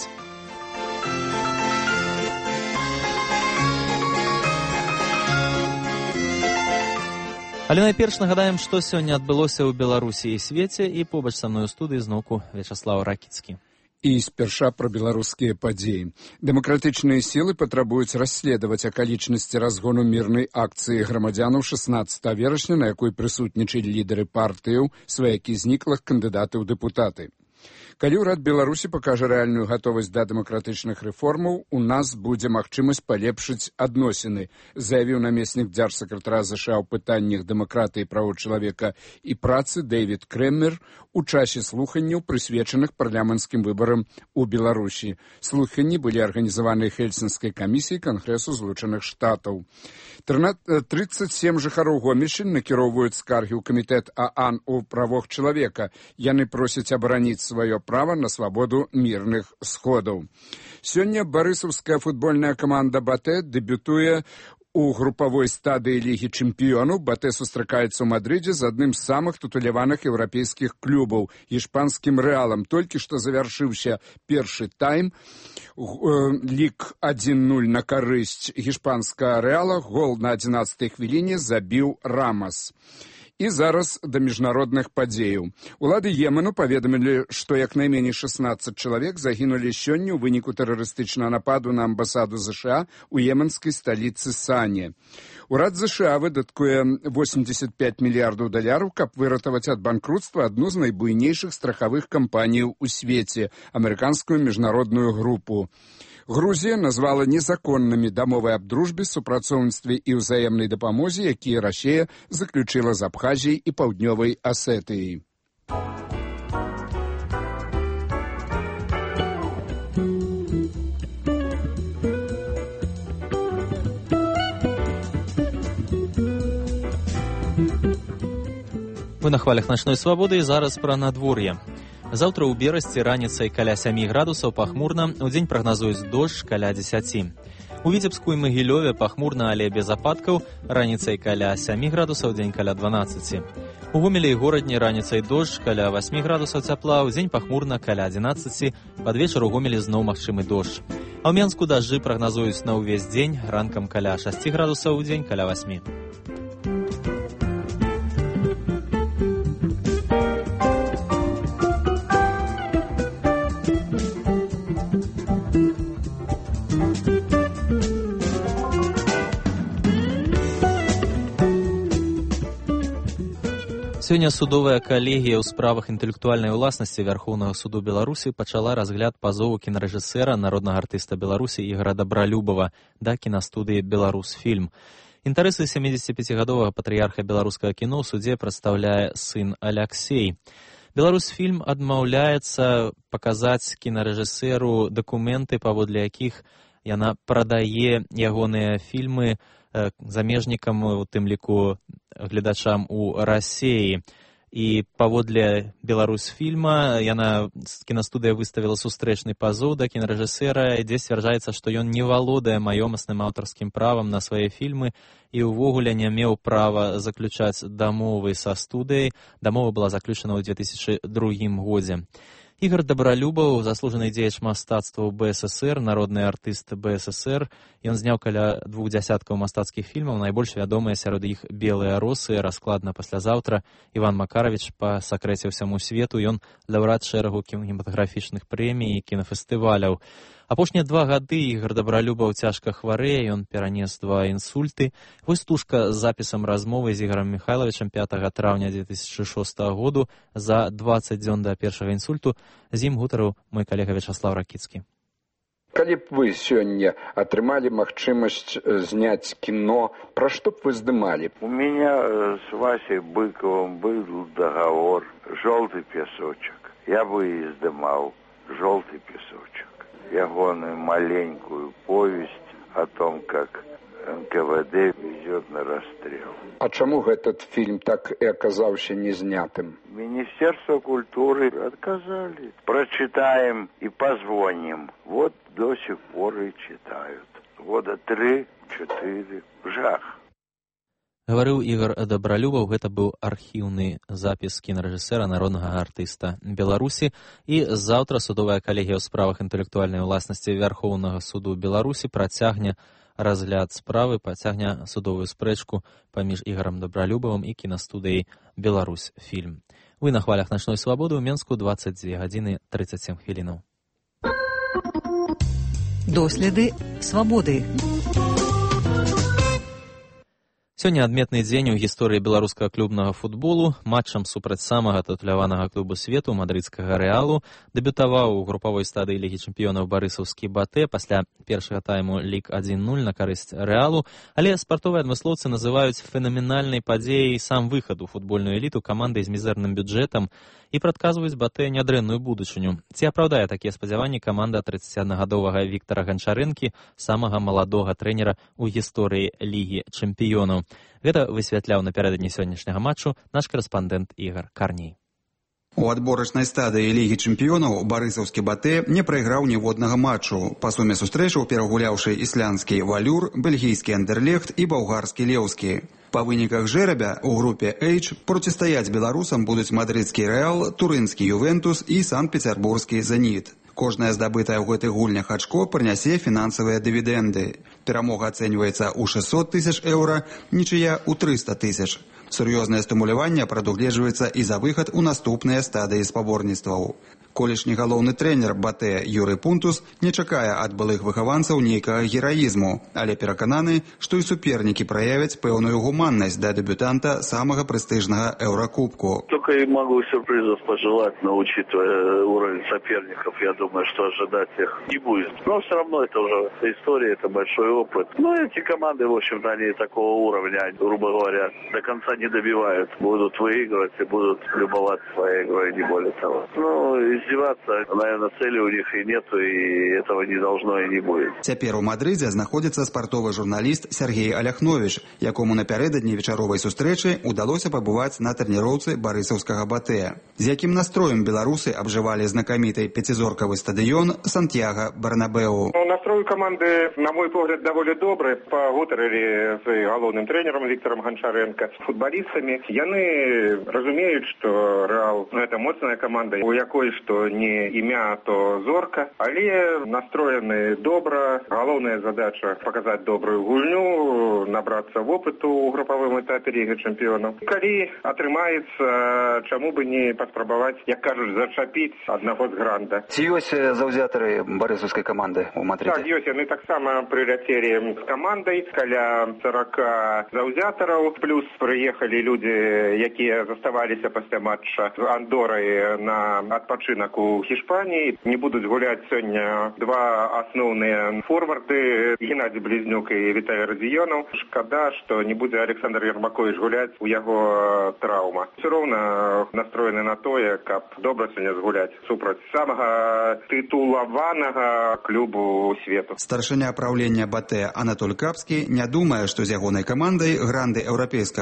Але найперш нагадаем, што сёння адбылося ў Беларусі і свеце, і побач са мной у студыі зноўку Вячаслав Ракіцкі. І спярша пра беларускія падзеі. Дэмакратычныя сілы патрабуюць расследаваць акалічнасці разгону мірнай акцыі грамадзянаў шаснаццатага верасня, на якой прысутнічалі лідары партыяў, сваякі зніклых кандыдаты ў дэпутаты. Калі ўрад Беларусі пакажа рэальную гатовасць да дэмакратычных рэформаў, у нас будзе магчымасць палепшыць адносіны, заявіў намеснік дзяржсакратара ЗША ў пытаннях дэмакратыі, правоў чалавека і працы Дэвід Крэмер у часе слуханняў, прысвечаных парламенцкім выбарам у Беларусі. Слуханні былі арганізаваны Хельсінскай камісіяй Кангрэсу Злучаных Штатаў. трыццаць сем жыхароў Гомельшчыны накіроўваюць скаргі ў камітэт ААН у правах чалавека. Яны просяць абараніць сваё права на свабоду мірных сходаў. Сёння барысаўская футбольная каманда Батэ дэбютуе у групавой стадыі Лігі чэмпіёнаў. Батэ сустракаецца ў Мадрыдзе з адным з самых тытуляваных еўрапейскіх клубаў, ішпанскім Рэалам. Толькі што завяршыўся першы тайм. Лік адзін нуль на карысць гішпанскага Рэала. Гол на адзінаццатай хвіліне забіў Рамас. І зараз да міжнародных падзеяў. Улады Йемену паведамілі, што як найменей шаснаццаць чалавек загінулі сёння ў выніку тэрарыстычнага нападу на амбасаду ЗША ў йеменскай сталіцы Сане. Урад ЗША выдаткуе восемьдесят пять мільярдаў даляраў, каб выратаваць ад банкрутства адну з найбуйнейшых страхавых кампаніяў у свеце – амерыканскую міжнародную групу. Грузія назвала незаконнымі дамовы аб дружбе, супрацоўніцтве і ўзаемнай дапамозе, якія Расія заключыла з Абхазіяй і Паўднёвай Асетыяй. Вы на хвалях начной свабоды і зараз пра надвор'е. Заўтра ў Берасці раніцай каля сямі градусаў пахмурна, удзень прагназуюць дождж каля дзесяці. У Віцебску і Магілёве пахмурна, але без ападкаў, раніцай каля сямі градусаў, дзень каля дванаццаці. У Гомелі і горадні раніцай дождж каля васьмі градусаў цяпла, удзень пахмурна каля адзінаццаці, пад вечар у Гомелі зноў магчымы дождж. А ў Менску дажджы прагназуюць на ўвесь дзень, ранкам каля шасці градусаў, удзень каля васьмі. Сёння судовая калегія ў справах інтэлектуальнай уласнасці Вярхоўнага суду Беларусі пачала разгляд пазову кінарэжысэра, народнага артыста Беларусі Ігара Дабралюбава да кінастудыі «Беларусфільм». Інтарэсы сямідзесятипяцігадовага патрыярха беларускага кіно ў судзе прадстаўляе сын Аляксей. «Беларусфільм» адмаўляецца паказаць кінарэжысэру дакументы, паводле якіх яна прадае ягоныя фільмы замежнікам, у тым ліку гледачам у Расіі. І паводле Беларусьфільма яна кінастудыя выставіла сустрэчны пазоў да кінарэжысэра, дзе сцвярджаецца, што ён не валодае маёмасным аўтарскім правам на свае фільмы і ўвогуле не меў права заключаць дамовы са студыяй. Дамова была заключана ў две тысячы другім годзе. Ігор Дабралюбаў, заслужаны дзеяч мастацтва БССР, народны артыст БССР. Ён зняў каля двух дзясяткаў мастацкіх фільмаў, найбольш вядомыя сярод іх «Белыя росы», «Расклад на паслязаўтра», «Іван Макаравіч па сакрэце ўсяму свету». Ён лаўрэат шэрагу кінематаграфічных прэмій і кінафестываляў. Апошнія два гады Ігор Дабралюбаў цяжка хварэе, ён перанес два інсульты. Вось стужка з запісам размовы з Ігорам Михайловичам пятага траўня две тысячы шостага году за дваццаць дзён да першага інсульту. З ім гутарыў мой калега Вячаслав Ракіцкі. Калі б вы сёння атрымалі магчымасць зняць кіно, пра што б вы здымалі? У меня с Васей Быковым был договор «Желтый песочек». Я бы и здымал «Желтый песочек». Ягоную маленькую повесть о том, как эн ка вэ дэ везет на расстрел. А чаму этот фильм так и оказался не знятым? Министерство культуры отказали. Прочитаем и позвоним. Вот до сих пор и читают. Года три-четыре. Жах. Гаварыў Ігор Дабралюбаў, гэта быў архіўны запіс кінарэжысэра, народнага артыста Беларусі. І заўтра судовая калегія ў справах інтэлектуальнай уласнасці Вярхоўнага суду Беларусі працягне разгляд справы, працягне судовую спрэчку паміж Ігорам Дабралюбавым і кінастудыяй «Беларусьфільм». Вы на хвалях начной свабоды ў Менску, дваццаць дзве гадзіны трыццаць сем хвілінаў. Доследы свабоды. Сёння адметны дзень у гісторыі беларускага клубнага футболу. Матчам супраць самага тытуляванага клубу свету мадрыдскага «Рэалу» дэбютаваў у групавой стадыі Лігі чэмпіёнаў барысаўскі «Батэ» пасля першага тайму лік адзін нуль на карысць «Рэалу». Але спартовыя адмыслоўцы называюць фенаменальнай падзеяй сам выхад у футбольную эліту камандай з мізэрным бюджэтам і прадказваюць «Батэ» нядрэнную будучыню. Ці апраўдае такія спадзяванні каманда трыццаціаднагадовага Віктара Ганчарэнкі, самага маладога трэнера ў гісторыі Лігі чэмпіёнаў. Гэта высвятляў напярэдадні сённяшняга матчу наш карэспандэнт Ігар Карней. У адборачнай стадыі Лігі чэмпіёнаў барысаўскі «Батэ» не прайграў ніводнага матчу. Па суме сустрэчаў перагуляўшы ісландскі «Валюр», бельгійскі «Андерлехт» і балгарскі «Леўскі». Па выніках жэрабя у групе H процістаяць беларусам будуць мадрыдскі «Рэал», турынскі «Ювентус» і санкт-пецярбургскі «Зеніт». Кожнае здабытае ў гэтых гульнях ачко прынясе фінансавыя дывідэнды. Перамога ацэньваецца ў шэсцьсот тысяч еўра, нічыя ў трыста тысяч. Сур'ёзнае стымуляванне прадугледжваецца і за выхад у наступныя стадыі спаборніцтваў. Колішні галоўны трэнер «Батэ» Юрый Пунтус не чакае ад былых выхаванцаў нейкага гераізму, але перакананы, што і супернікі праявяць пэўную гуманнасць да дэбютанта самага прэстыжнага еўракубку. Только и могу сюрпризов пожелать, но учитывая уровень соперников, я думаю, что ожидать их не будет. Но все равно это уже история, это большой опыт. Но эти команды, в общем-то, они такого уровня, грубо говоря, до конца не добивают. Будут выигрывать и будут любоваться своей игрой, не более того. Ну, издеваться, наверное, цели у них и нету, и этого не должно и не будет. Цяпер у Мадрыдзе знаходзіцца спартовы журналіст Сергей Аляхнович, якому напярэдадні вечаровай сустрэчы удалося пабываць на трэніроўцы барысаўскага «Батэ». З якім настроем беларусы абжывалі знакамітай пяцізоркавы стадыён Сантьяго Бернабеу. Настрой команды, на мой погляд, довольно добрый. Пагутарылі з галоўным трэнерам Виктором Гончаренко, с футболистами. Яны разумеют, что «Реал» ну, это моцная команда, у якой что не імя, то зорка, але настроены добра. Галоўная задача показать добрую гульню, набраться опыту у групповым этапе Ліги чэмпіёнаў. Калі атрымаецца, чаму бы не паспрабаваць, як кажуць, зачапіць аднаго з гранда. Ці ёсць заўзятары барысаўскай каманды ў Мадрыдзе? Так, ёсць. Яны таксама прыляцелі з камандай, каля сорока заўзятараў, плюс прыехалі людзі, якія заставаліся пасля матча з Андорай на адпачынак у Гішпаніі. Не будуць гуляць сёння два асноўныя форварды, Геннадий Близнюк і Віталій Радзіёнаў. Шкада, што не будзе Александр Ермакович гуляць, у яго траўма. Все роўна настроены на тое, каб добра сёння згуляць супраць самага тытулаванага клубу свету. Старшыня праўлення «Батэ» Анатоль Капскі не думае, што з ягонай камандай гранды еўрапейскага футбола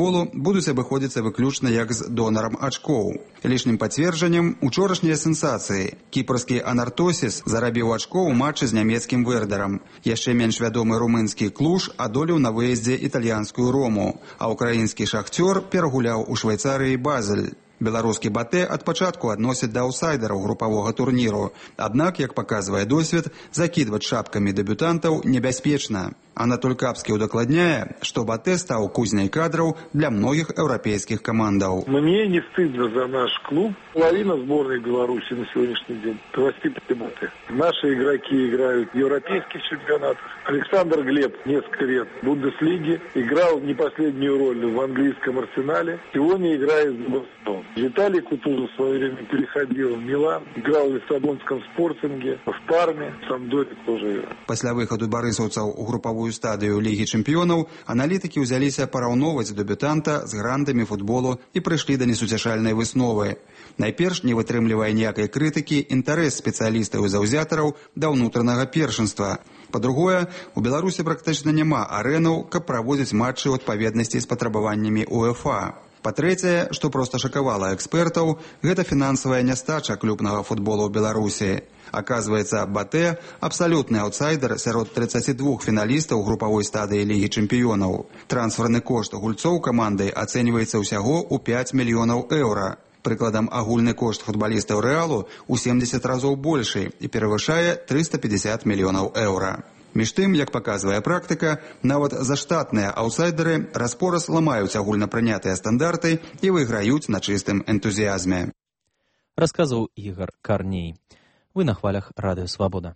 футболу будуць абыходзіцца выключна як з донарам ачкоў. Лішнім пацверджаннем учорашнія сенсацыі. Кіпрскі Анартосіс зарабіў ачко ў матчы з нямецкім Вердерам. Яшчэ менш вядомы румынскі Клуж адолеў на выездзе італьянскую Рому, а украінскі Шахцёр перагуляў у Швейцарыі Базель. Беларускі Батэ ад пачатку адносяць да аўсайдераў групавога турніру. Аднак, як паказвае досвед, закідваць шапкамі дэбютантаў небяспечна. Анатоль Капскі удакладняе, што Батэ стаў кузняй кадраў для многіх еўрапейских командаў. Мне не стыдно за наш клуб. Половина сборной Беларуси на сегодняшний день – это воспитанные Батэ. Наши игроки играют в европейских чемпионатах. Александр Глеб несколько лет в Бундеслиге играл не последнюю роль в английском Арсенале. Сегодня играет в Барселоне. Виталий Кутузов в свое время переходил в Милан, играл в Лиссабонском Спортинге, в Парме, в Самдоре тоже играл. Пасля выхаду барысаўцаў у групавую стадыю Лігі чэмпіёнаў аналітыкі ўзяліся параўноўваць дэбютанта з грандамі футболу і прыйшлі да несуцяшальнай высновы. Найперш, не вытрымлівае ніякай крытыкі, інтарэс спецыялістаў і заўзятараў да ўнутранага першынства. Па-другое, у Беларусі практычна няма арэнаў, каб праводзіць матчы ў адпаведнасці з патрабаваннямі УЕФА. Па-трэцяе, што проста шакавала экспертаў, гэта фінансавая нястача клубнага футболу ў Беларусі. Аказваецца, Батэ – абсалютны аўтсайдер сярод трыццаці двух фіналістаў групавой стадыі Лігі чэмпіёнаў. Трансферны кошт гульцоў камандай ацэньваецца ўсяго ў пяць мільёнаў еўра. Прыкладам, агульны кошт футбалістаў Рэалу ў семдзесят разоў большы і перавышае трыста пятьдесят мільёнаў еўра. Між тым, як паказвае практыка, нават заштатныя аўсайдеры распораз ламаюць агульнапрынятыя стандарты і выйграюць на чыстым энтузіязме. Расказаў Ігор Карней. Вы на хвалях Радыё Свабода.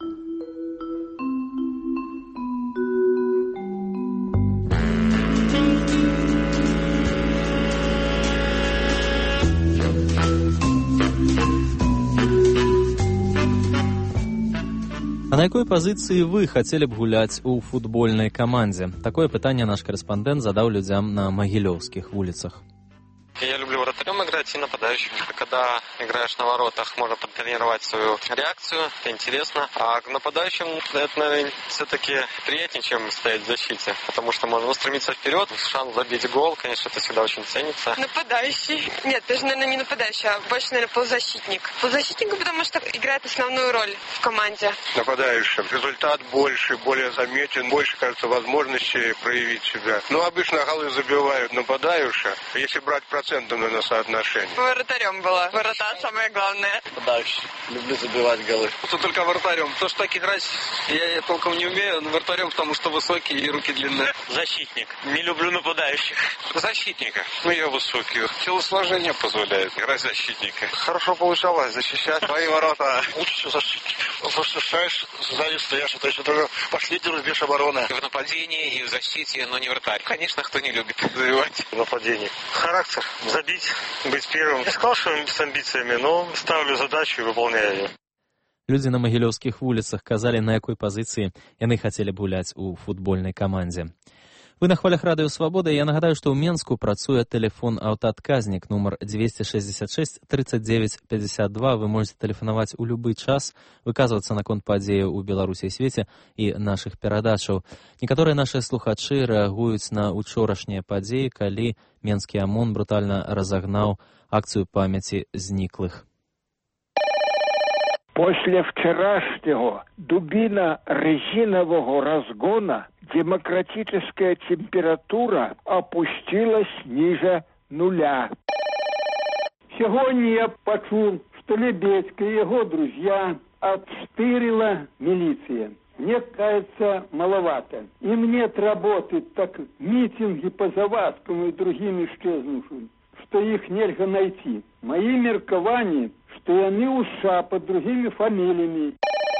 А на якой пазіцыі вы хацелі б гуляць у футбольнай камандзе? Такое пытанне наш корэспандэнт задаў людзям на магілёўскіх вуліцах. Я люблю вратарем играть и нападающим. Когда играешь на воротах, можно подтренировать свою реакцию, это интересно. А к нападающим это, наверное, все-таки приятнее, чем стоять в защите. Потому что можно устремиться вперед, шанс забить гол, конечно, это всегда очень ценится. Нападающий. Нет, даже, наверное, не нападающий, а больше, наверное, полузащитник. Полузащитник, потому что играет основную роль в команде. Нападающий. Результат больше, более заметен, больше, кажется, возможностей проявить себя. Но обычно голы забивают нападающие. Если брать процентом на соотношение. Вратарем была. Ворота самое главное. Нападающий. Люблю забивать голы. Что только вратарем. То, что так играть я толком не умею, но вратарем, потому что высокий и руки длинные. Защитник. Не люблю нападающих. Защитника. Ну, я высокий. Телосложение позволяет играть защитника. Хорошо получалось защищать твои ворота. Лучше всего защитник. Защищаешь, сзади стоишь. То есть это уже последний рубеж обороны. И в нападении, и в защите, но не вратарь. Конечно, кто не любит забивать. Нападение. Характер. Забить, быть первым. Не сказал, что с амбициями, но ставлю задачу и выполняю ее. Людзі на магілёўскіх вуліцах казалі, на якой пазіцыі яны хацелі б гуляць у футбольнай камандзе. Вы на хвалях Радыё Свабода. Я нагадаю, што ў Менску працуе тэлефон аўтаадказнік нумар двести шестьдесят шесть тридцать девять пятьдесят два. Вы можете тэлефанаваць у любы час, выказвацца наконт падзеяў у Беларусі і свеце і нашых перадачаў. Некаторыя нашыя слухачы рэагуюць на учорашнія падзеі, калі Менскі ОМОН брутальна разогнал акцию памяти зниклых. После вчерашнего дубино-резинового разгона демократическая температура опустилась ниже нуля. Сегодня я почул, что Лебедько и его друзья обстырила милиция. Мне кажется, маловато. Им нет работы, так митинги по Завадскому и другим исчезнувшим, что их нельзя найти. Мои меркования, что они у США под другими фамилиями.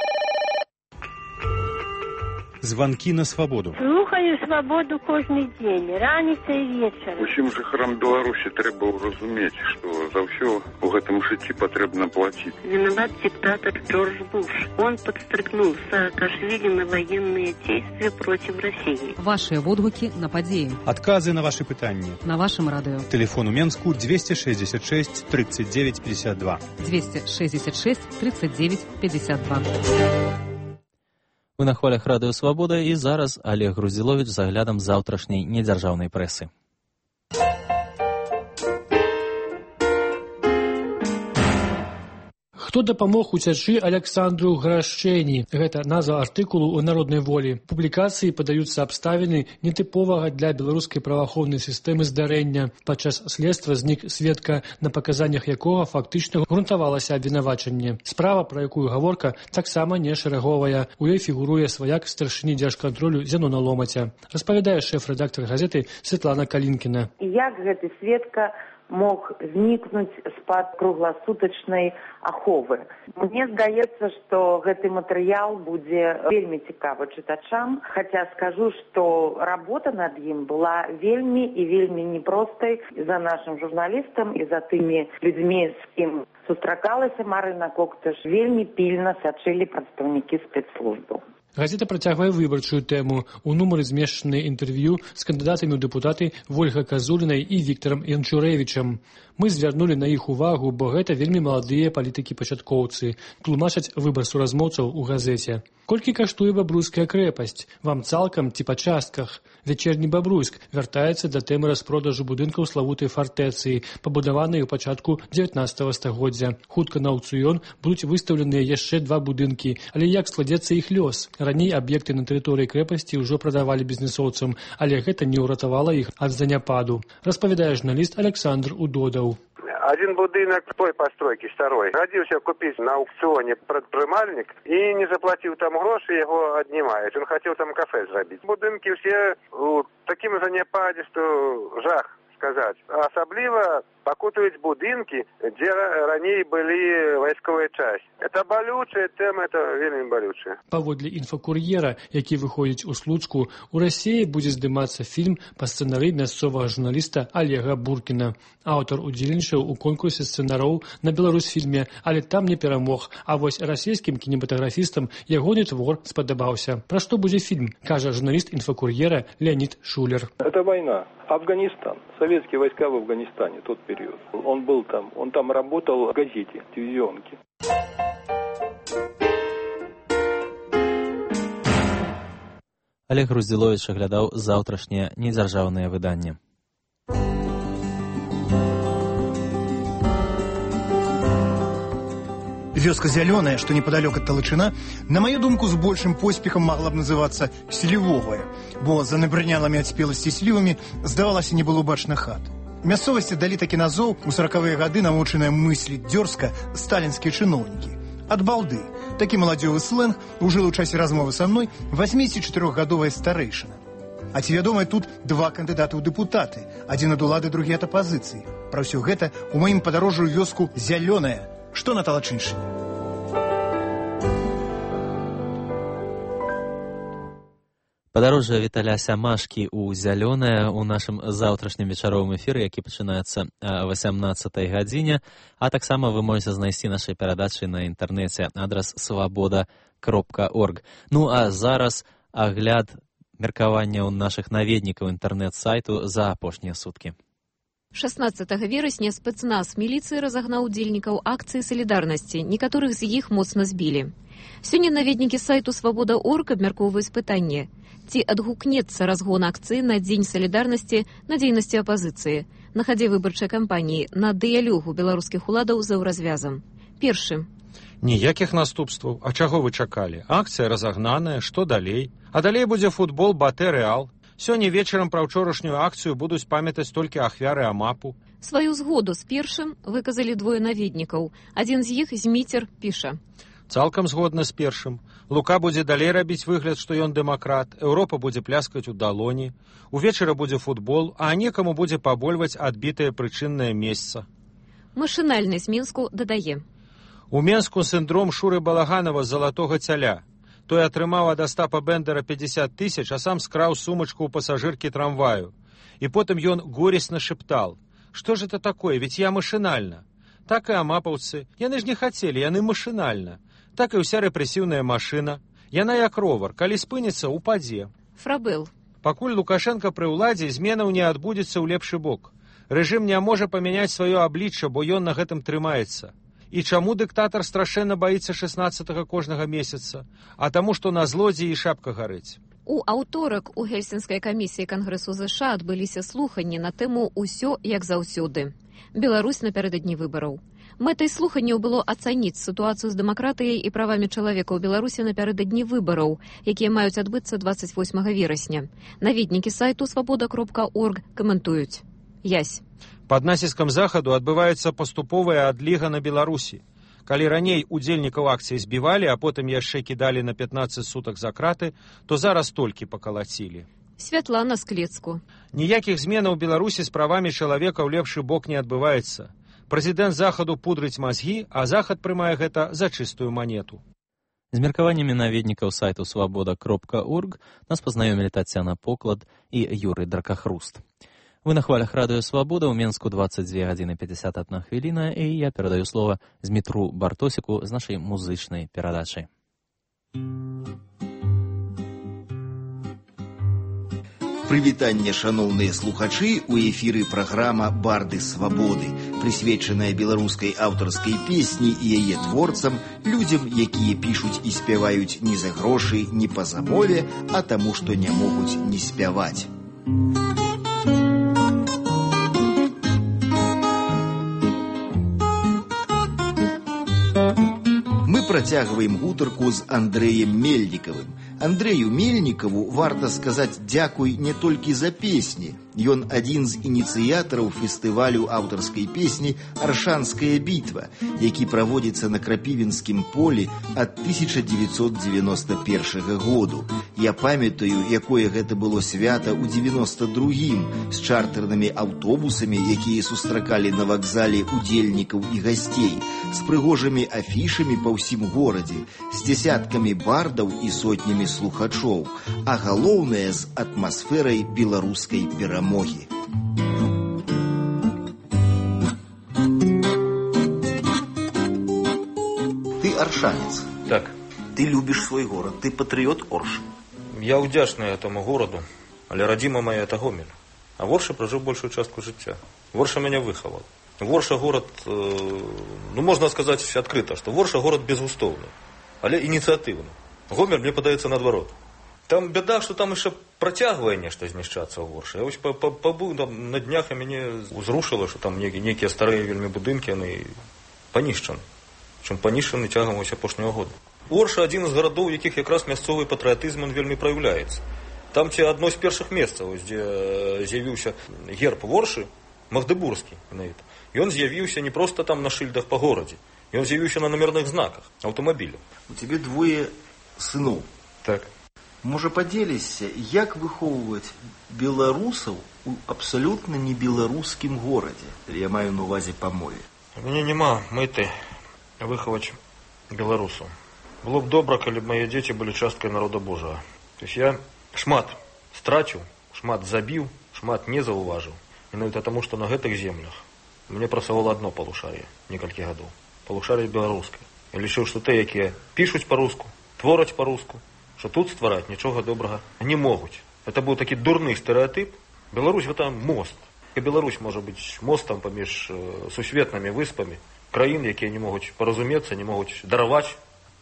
Звонки на свободу. Слухаю свободу кожний день, раніця і вечора. Усім жыхарам Беларусі трэба разумець, што за ўсё у гэтым жыцці патрэбна плаціць. Виноват диктатор Джордж Буш. Он подстрекнул Саакашвили на военные действия против России. Ваши отгуки на подеи. Отказы на ваши пытания. На вашем радио. Телефон у Менску двести шестьдесят шесть тридцать девять пятьдесят два. двести шестьдесят шесть тридцать девять пятьдесят два. Вы на хвалях Радыё Свабода і зараз Олег Грузіловіч з аглядам заўтрашняй недзяржаўнай прэсы. Хто дапамог уцячы Александру Грашчэні? Гэта назва артыкулу ў народнай волі. Публікацыі падаюцца абставіны нетыповага для беларускай праваахоўнай сістэмы здарэння. Падчас следства знік сведка, на паказаннях якога фактычна грунтавалася абвінавачанне. Справа, пра якую гаворка, таксама не шэраговая. У ёй фігуруе сваяк старшыні дзяржкантролю Зянона Ломаця. Распавядае шэф-рэдактар газеты Светлана Калінкіна. Як гэты сведка мог знікнуць з-пад кругласутачнай аховы. Мне здаецца, што гэты матэрыял будзе вельмі цікавы чытачам, хаця скажу, што работа над ім была вельмі і вельмі непростай за нашым журналістам і за тымі людзьмі, з кім сустракалася Марына Коктыш, вельмі пільна сачылі прадстаўнікі спецслужбаў. Газета працягвае выбарчую тэму. У нумары змешчаны інтэрв'ю з кандыдатамі ў дэпутаты Вольгай Казулінай і Віктарам Янчурэвічам. Мы звярнулі на іх увагу, бо гэта вельмі маладыя палітыкі-пачаткоўцы, тлумачаць выбар суразмоўцаў у газеце. Колькі каштуе Бабруйская крэпасць? Вам цалкам ці па частках? Вячэрні Бабруйск вяртаецца да тэмы распродажу будынкаў славутай фартэцы, пабудаванай у пачатку дзевятнаццатага стагоддзя. Хутка на аўкцыён будуць выстаўленыя яшчэ два будынкі, але як складзецца іх лёс? Раней аб'екты на тэрыторыі крэпасці ўжо прадавалі бізнесоўцам, але гэта не ўратавала іх ад заняпаду. Распавядае журналіст Александр Удодаў. Один будинок той постройки старой родился купить на аукционе предпринимальник и не заплатил там гроши, его отнимают. Он хотел там кафе зробить. Будинки все у таким заняпаді, что жах сказать. Особливо пакутуюць будынкі, дзе раней былі вайсковыя часці. Это балючая тэма, это вельмі балючая. Паводле інфакур'ера, які выходзіць у Слуцку, у Расіі будзе здымацца фільм па сцэнарыі мясцовага журналіста Олега Буркіна. Аўтар удзельнічаў у конкурсе сцэнароў на Беларусьфільме, але там не перамог, а вось расійскім кінематаграфістам ягоны твор спадабаўся. Пра што будзе фільм, кажа журналіст інфакур'ера Леонид Шулер. Это война. Афганистан. Советские войска в Афганистане, тот период. Он был там, он там работал в газете, телевизионке. Олег Груздзіловіч аглядаў заўтрашняе недзяржаўнае выданне. Вёска Зялёная, что неподалеку от Талычына, на мою думку, с большим поспехом могла бы называться Селівовая, бо за набрынялымі ад спеласці слівамі здавалася не было бачна хат. Мясцовасці далі такі назоў у сорокавыя гады навучаныя мысліць дзёрзка сталінскія чыноўнікі. Ад балды. Такі маладзёвы сленг ужыл у часе размовы са мной восьмідзесятчатырохгадовая старэйшына. А ці вядомыя тут два кандыдаты ў дэпутаты, адзін ад улады, другі ад апазіцыі. Пра ўсё гэта ў маім падарожжу вёску Зялёная, што на Талачыншыне. Падарожжа Віталя Сямашкі ў Зялёнае ў нашым заўтрашнім вечаровым эфіры, які пачынаецца о васямнаццатай гадзіне, а таксама вы можете знайсці нашай перадачы на інтэрнэце, адрас свабода кропка орг. Ну а зараз агляд меркаванняў нашых наведнікаў інтэрнэт-сайту за апошнія суткі. шаснаццатага верасня спецназ міліцыі разагнаў удзельнікаў акцыі салідарнасці, некаторых з іх моцна збілі. Сёння наведнікі сайту свабода кропка орг абмяркоўваюць пытанне, ці адгукнецца разгон акцыі на дзень салідарнасці на дзейнасці апазіцыі, на хадзе выбарчай кампаніі, на дыялогу беларускіх уладаў за ўразвязам. Першы. Ніякіх наступстваў. А чаго вы чакалі? Акцыя разагнаная, што далей? А далей будзе футбол Батэ-Рэал. Сёння вечарам пра ўчорашнюю акцыю будуць памятаць толькі ахвяры Амапу. Сваю згоду з першым выказалі двое наведнікаў. Адзін з іх, Зміцер, піша. Цалкам згодна з першым. Лука будзе далей рабіць выгляд, што ён дэмакрат. Еўропа будзе пляскаць у далоні. Увечары будзе футбол, а некаму будзе пабольваць адбітае прычыннае месца. Машынальны з Мінску дадае. У Менску сіндром Шуры Балаганова залатога цяля. Той атрымаў ад Астапа Бендера пятьдесят тысяч, а сам скраў сумачку ў пасажыркі трамваю. І потым ён горесна шептал. Што ж это такое, ведь я машынальна. Так і амапаўцы. Яны ж не хацелі, яны машынальна. Так і ўся рэпрэсіўная машына. Яна як ровар, калі спыніцца, упадзе. Фрабел. Пакуль Лукашенко пры ўладзе, зменаў не адбудзецца ў лепшы бок. Рэжым не можа памяняць сваё аблічча, бо ён на гэтым трымаецца. І чаму дыктатар страшэнна баіцца шаснаццатага кожнага месяца? А таму, што на злодзеі шапка гарыць. У аўторак у Гельсінскай камісіі Кангрэсу ЗША адбыліся слуханні на тэму «Усё як заўсёды». Беларусь напярэдадні выбараў. Мэтай слуханняў было ацаніць сітуацыю з дэмакратыяй і правамі чалавека ў Беларусі напярэдадні выбараў, якія маюць адбыцца дваццаць восьмага верасня. Наведнікі сайту свабода кропка орг каментуюць. Ясь. Пад націскам захаду адбываецца паступовая адліга на Беларусі. Калі раней удзельнікаў акцыі збівалі, а потым яшчэ кідалі на пятнаццаць сутак за краты, то зараз толькі пакалацілі. Святлана Склецку. Ніякіх зменаў у Беларусі з правамі чалавека ў лепшы бок не адбываецца. Прэзідэнт захаду пудрыць мазгі, а захад прымае гэта за чыстую манету. З меркаваннямі наведнікаў сайту свабода кропка орг нас пазнаёмілі Тацяна Поклад і Юрый Дракахруст. Вы на хвалях радыё «Свабода», ў Менску дваццаць дзве гадзіны пятьдесят одна хвіліна, і я перадаю слова Змітру Бартосіку з нашай музычнай перадачай. Прывітанне, шаноўныя слухачы, у эфіры праграма «Барды свабоды», прысвечаная беларускай аўтарскай песні і яе творцам, людзям, якія пішуць і спяваюць не за грошы, не па замове, а таму, што не могуць не спяваць. Мы працягваем гутарку з Андрэем Мельнікавым. Андрэю Мельнікаву варта сказаць дзякуй не толькі за песні. Ён адзін з ініцыятараў фестывалю аўтарскай песні «Аршанская бітва», які праводзіцца на Крапівінскім полі ад тысяча дзевяцьсот дзевяноста першага году. Я памятаю, якое гэта было свята ў дзевяноста другім, з чартэрнымі аўтобусамі, якія сустракалі на вакзале удзельнікаў і гасцей, з прыгожымі афішамі па ўсім горадзе, з дзясяткамі бардаў і сотнямі слухачоў, а галоўнае з атмасферай беларускай перамогі. Ты аршанец. Так. Ты любіш свой горад, ты патрыёт Оршы. Я ўдзячны этому гораду, але радзіма моя это Гомель. А в Оршы пражыў большую частку жыцця. Орша мяне выхавал. Орша горад, э, ну можна сказаць адкрыта, што Орша горад безгустоўны, але ініцыятыўны. Гомель мне падаецца наадварот. Там бяда, што там яшчэ працягвае нешта знішчацца ў Оршы. Я вось пабыў там на днях, і мяне узрушыла, што там нейкія старыя вельмі будынкі, яны панішчаны. Чым панішчаны цягам вось апошняга года. Орша адзін з гарадоў, якіх якраз мясцовы патрыятызм вельмі праяўляецца. Там ці адно з першых месцаў, дзе з'явіўся герб Оршы, Магдыбурскі, навіть. Ён з'явіўся не проста там на шыльдах па горадзе. Ён з'явіўся на номерных знаках аўтамабіля. У цябе двое сыноў. Так. Можа, падзеліся, як выхоўваць беларусаў у абсалютна не беларускім горадзе? Я маю на увазе па мове. У мяне няма мэты выхаваць беларусаў. Было б добра, калі б мае дзеці былі часткай народа Божага. То есть я шмат страціў, шмат забіў, шмат не заўважыў. Менавіта таму, што на гэтых землях мне працавала адно палушар'е некалькі гадоў. Палушар'е беларускае. Я лічыў, што тыя, якія пішуць па-руску, твораць па-руску, што тут ствараць нічога добрага не могуць. Это быў такі дурны стэрэатып. Беларусь гэта мост. І Беларусь можа быць мостам паміж сусветнымі выспамі, краін, якія не могуць паразумецца, не могуць дараваць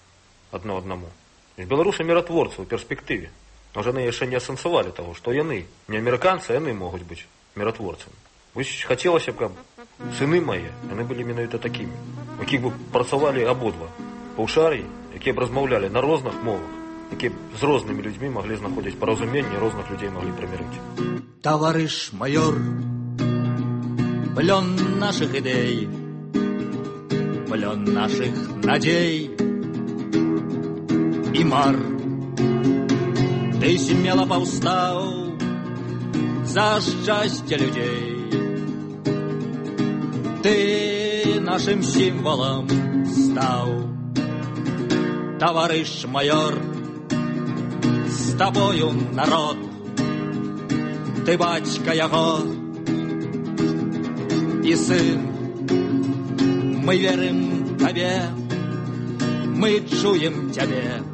адно аднаму. І беларусы міратворцы ў перспектыве. Можа, яны яшчэ не асэнсавалі таго, што яны, не амерыканцы, яны могуць быць міратворцамі. Вось хацелася б, каб сыны мае, яны былі менавіта такімі, якіх бы працавалі абодва паўшар'і, якія б размаўлялі на розных мовах, якія б з рознымі людзьмі маглі знаходзіць паразуменне, розных людзей маглі прымірыць. Таварыш майор, плен наших ідей, плен наших надей і мар. Ты смело паўстаў за шчасце людзей. Ты нашим символом стал, товарищ майор, с тобою народ, ты батька яго и сын. Мы верим тебе, мы чуем тебе.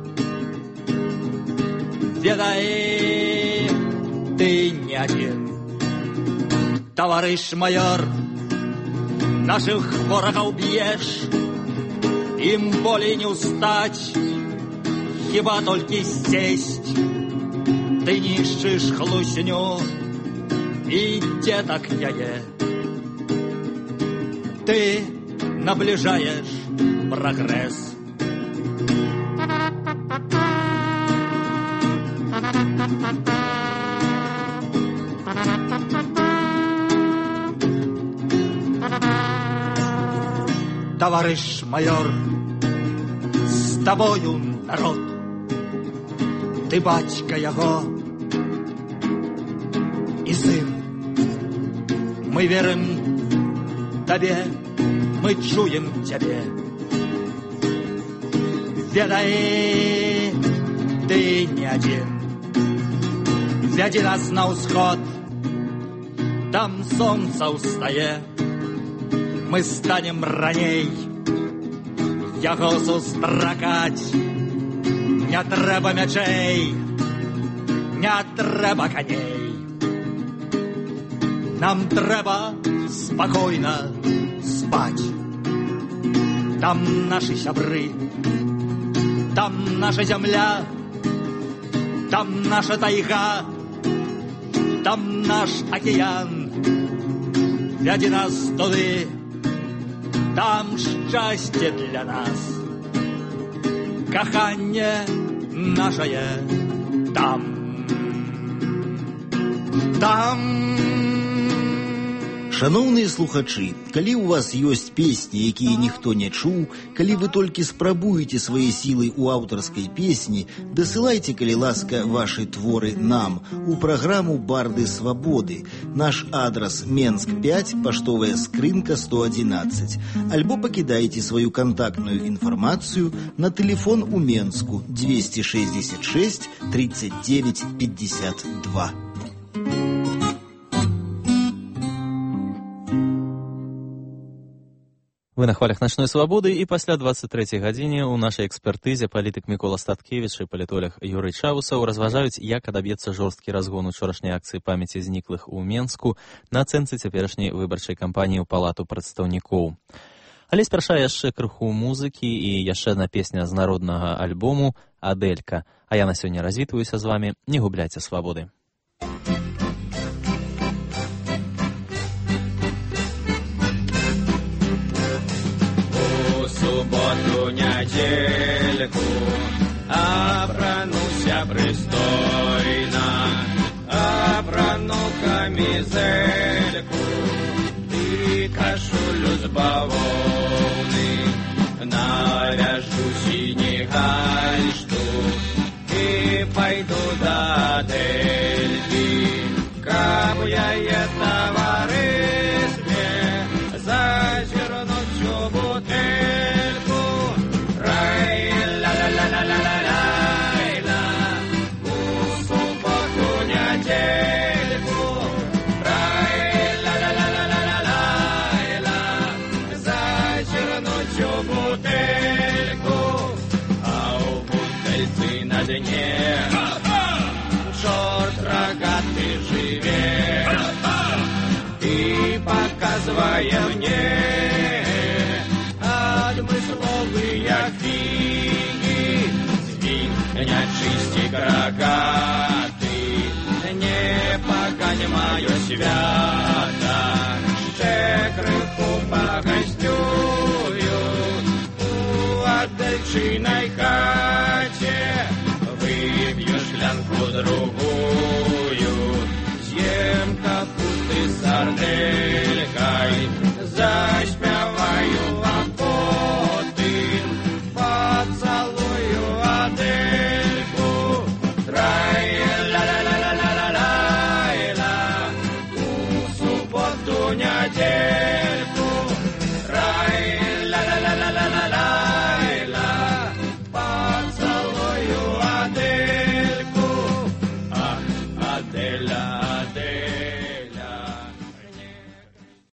Ведай, ты не один, товарищ майор. Наших ворогов б'ешь, им болей не устать, хіба толькі сесть. Ты нищиш хлусню и деток яе. Ты наближаешь прогресс. Товарищ майор, с тобою народ, ты батька его и сын. Мы верим тебе, мы чуем тебе. Ведай, ты не один. Веди нас на усход, там солнце устае. Мы станем раней, яго сустракаць. Не трэба мячей, не трэба коней. Нам трэба спокойно спать. Там наши сябры, там наша земля, там наша тайга, там наш океан. Веди нас туды, там счастье для нас, каханье наше там, там. Шановныя слухачы, калі ў вас ёсць песні, якія ніхто не чуў, калі вы толькі спрабуеце свае сілы ў аўтарскай песні, дасылайце, калі ласка, вашы творы нам у праграму «Барды свабоды». Наш адрас Менск пять, паштовая скрынка сто одиннадцать. Альбо пакідайце сваю кантактную інфармацыю на тэлефон у Менску двести шестьдесят шесть тридцать девять пятьдесят два. Вы на хвалях начной свабоды, і пасля двадцать трэцяй гадзіне ў нашай экспертызе палітык Мікола Статкевіч і палітолог Юрый Чаусаў разважаюць, як адаб'ецца жорсткі разгон учорашняй акцыі памяці зніклых у Менску на ацэнцы цяперашняй выбарчай кампаніі ў Палату прадстаўнікоў. Але спярша яшчэ крыху музыкі і яшчэ адна песня з народнага альбому «Аделька». А я на сёння развітваюся з вамі. Не губляйце свабоды. Суботу, недельку апрануся пристойно, апрану камизельку и кашулю с бавовны, навяжу синий гальштук и пойду до Адельки, каб я е товарище зазернуть всю бутылку. Шорт рогатый живет и показывая мне отмысловые фиги. Звин нечистик рогатый, не погань мое свято, ще крыху погостюю у Адельчиной хате. Выпью шлянку другую, съем капусты с сарделькой, заспеваю охоты, поцелую Адельку. Трай-ла-ла-ла-ла-ла-ла-ла, у субботу неделю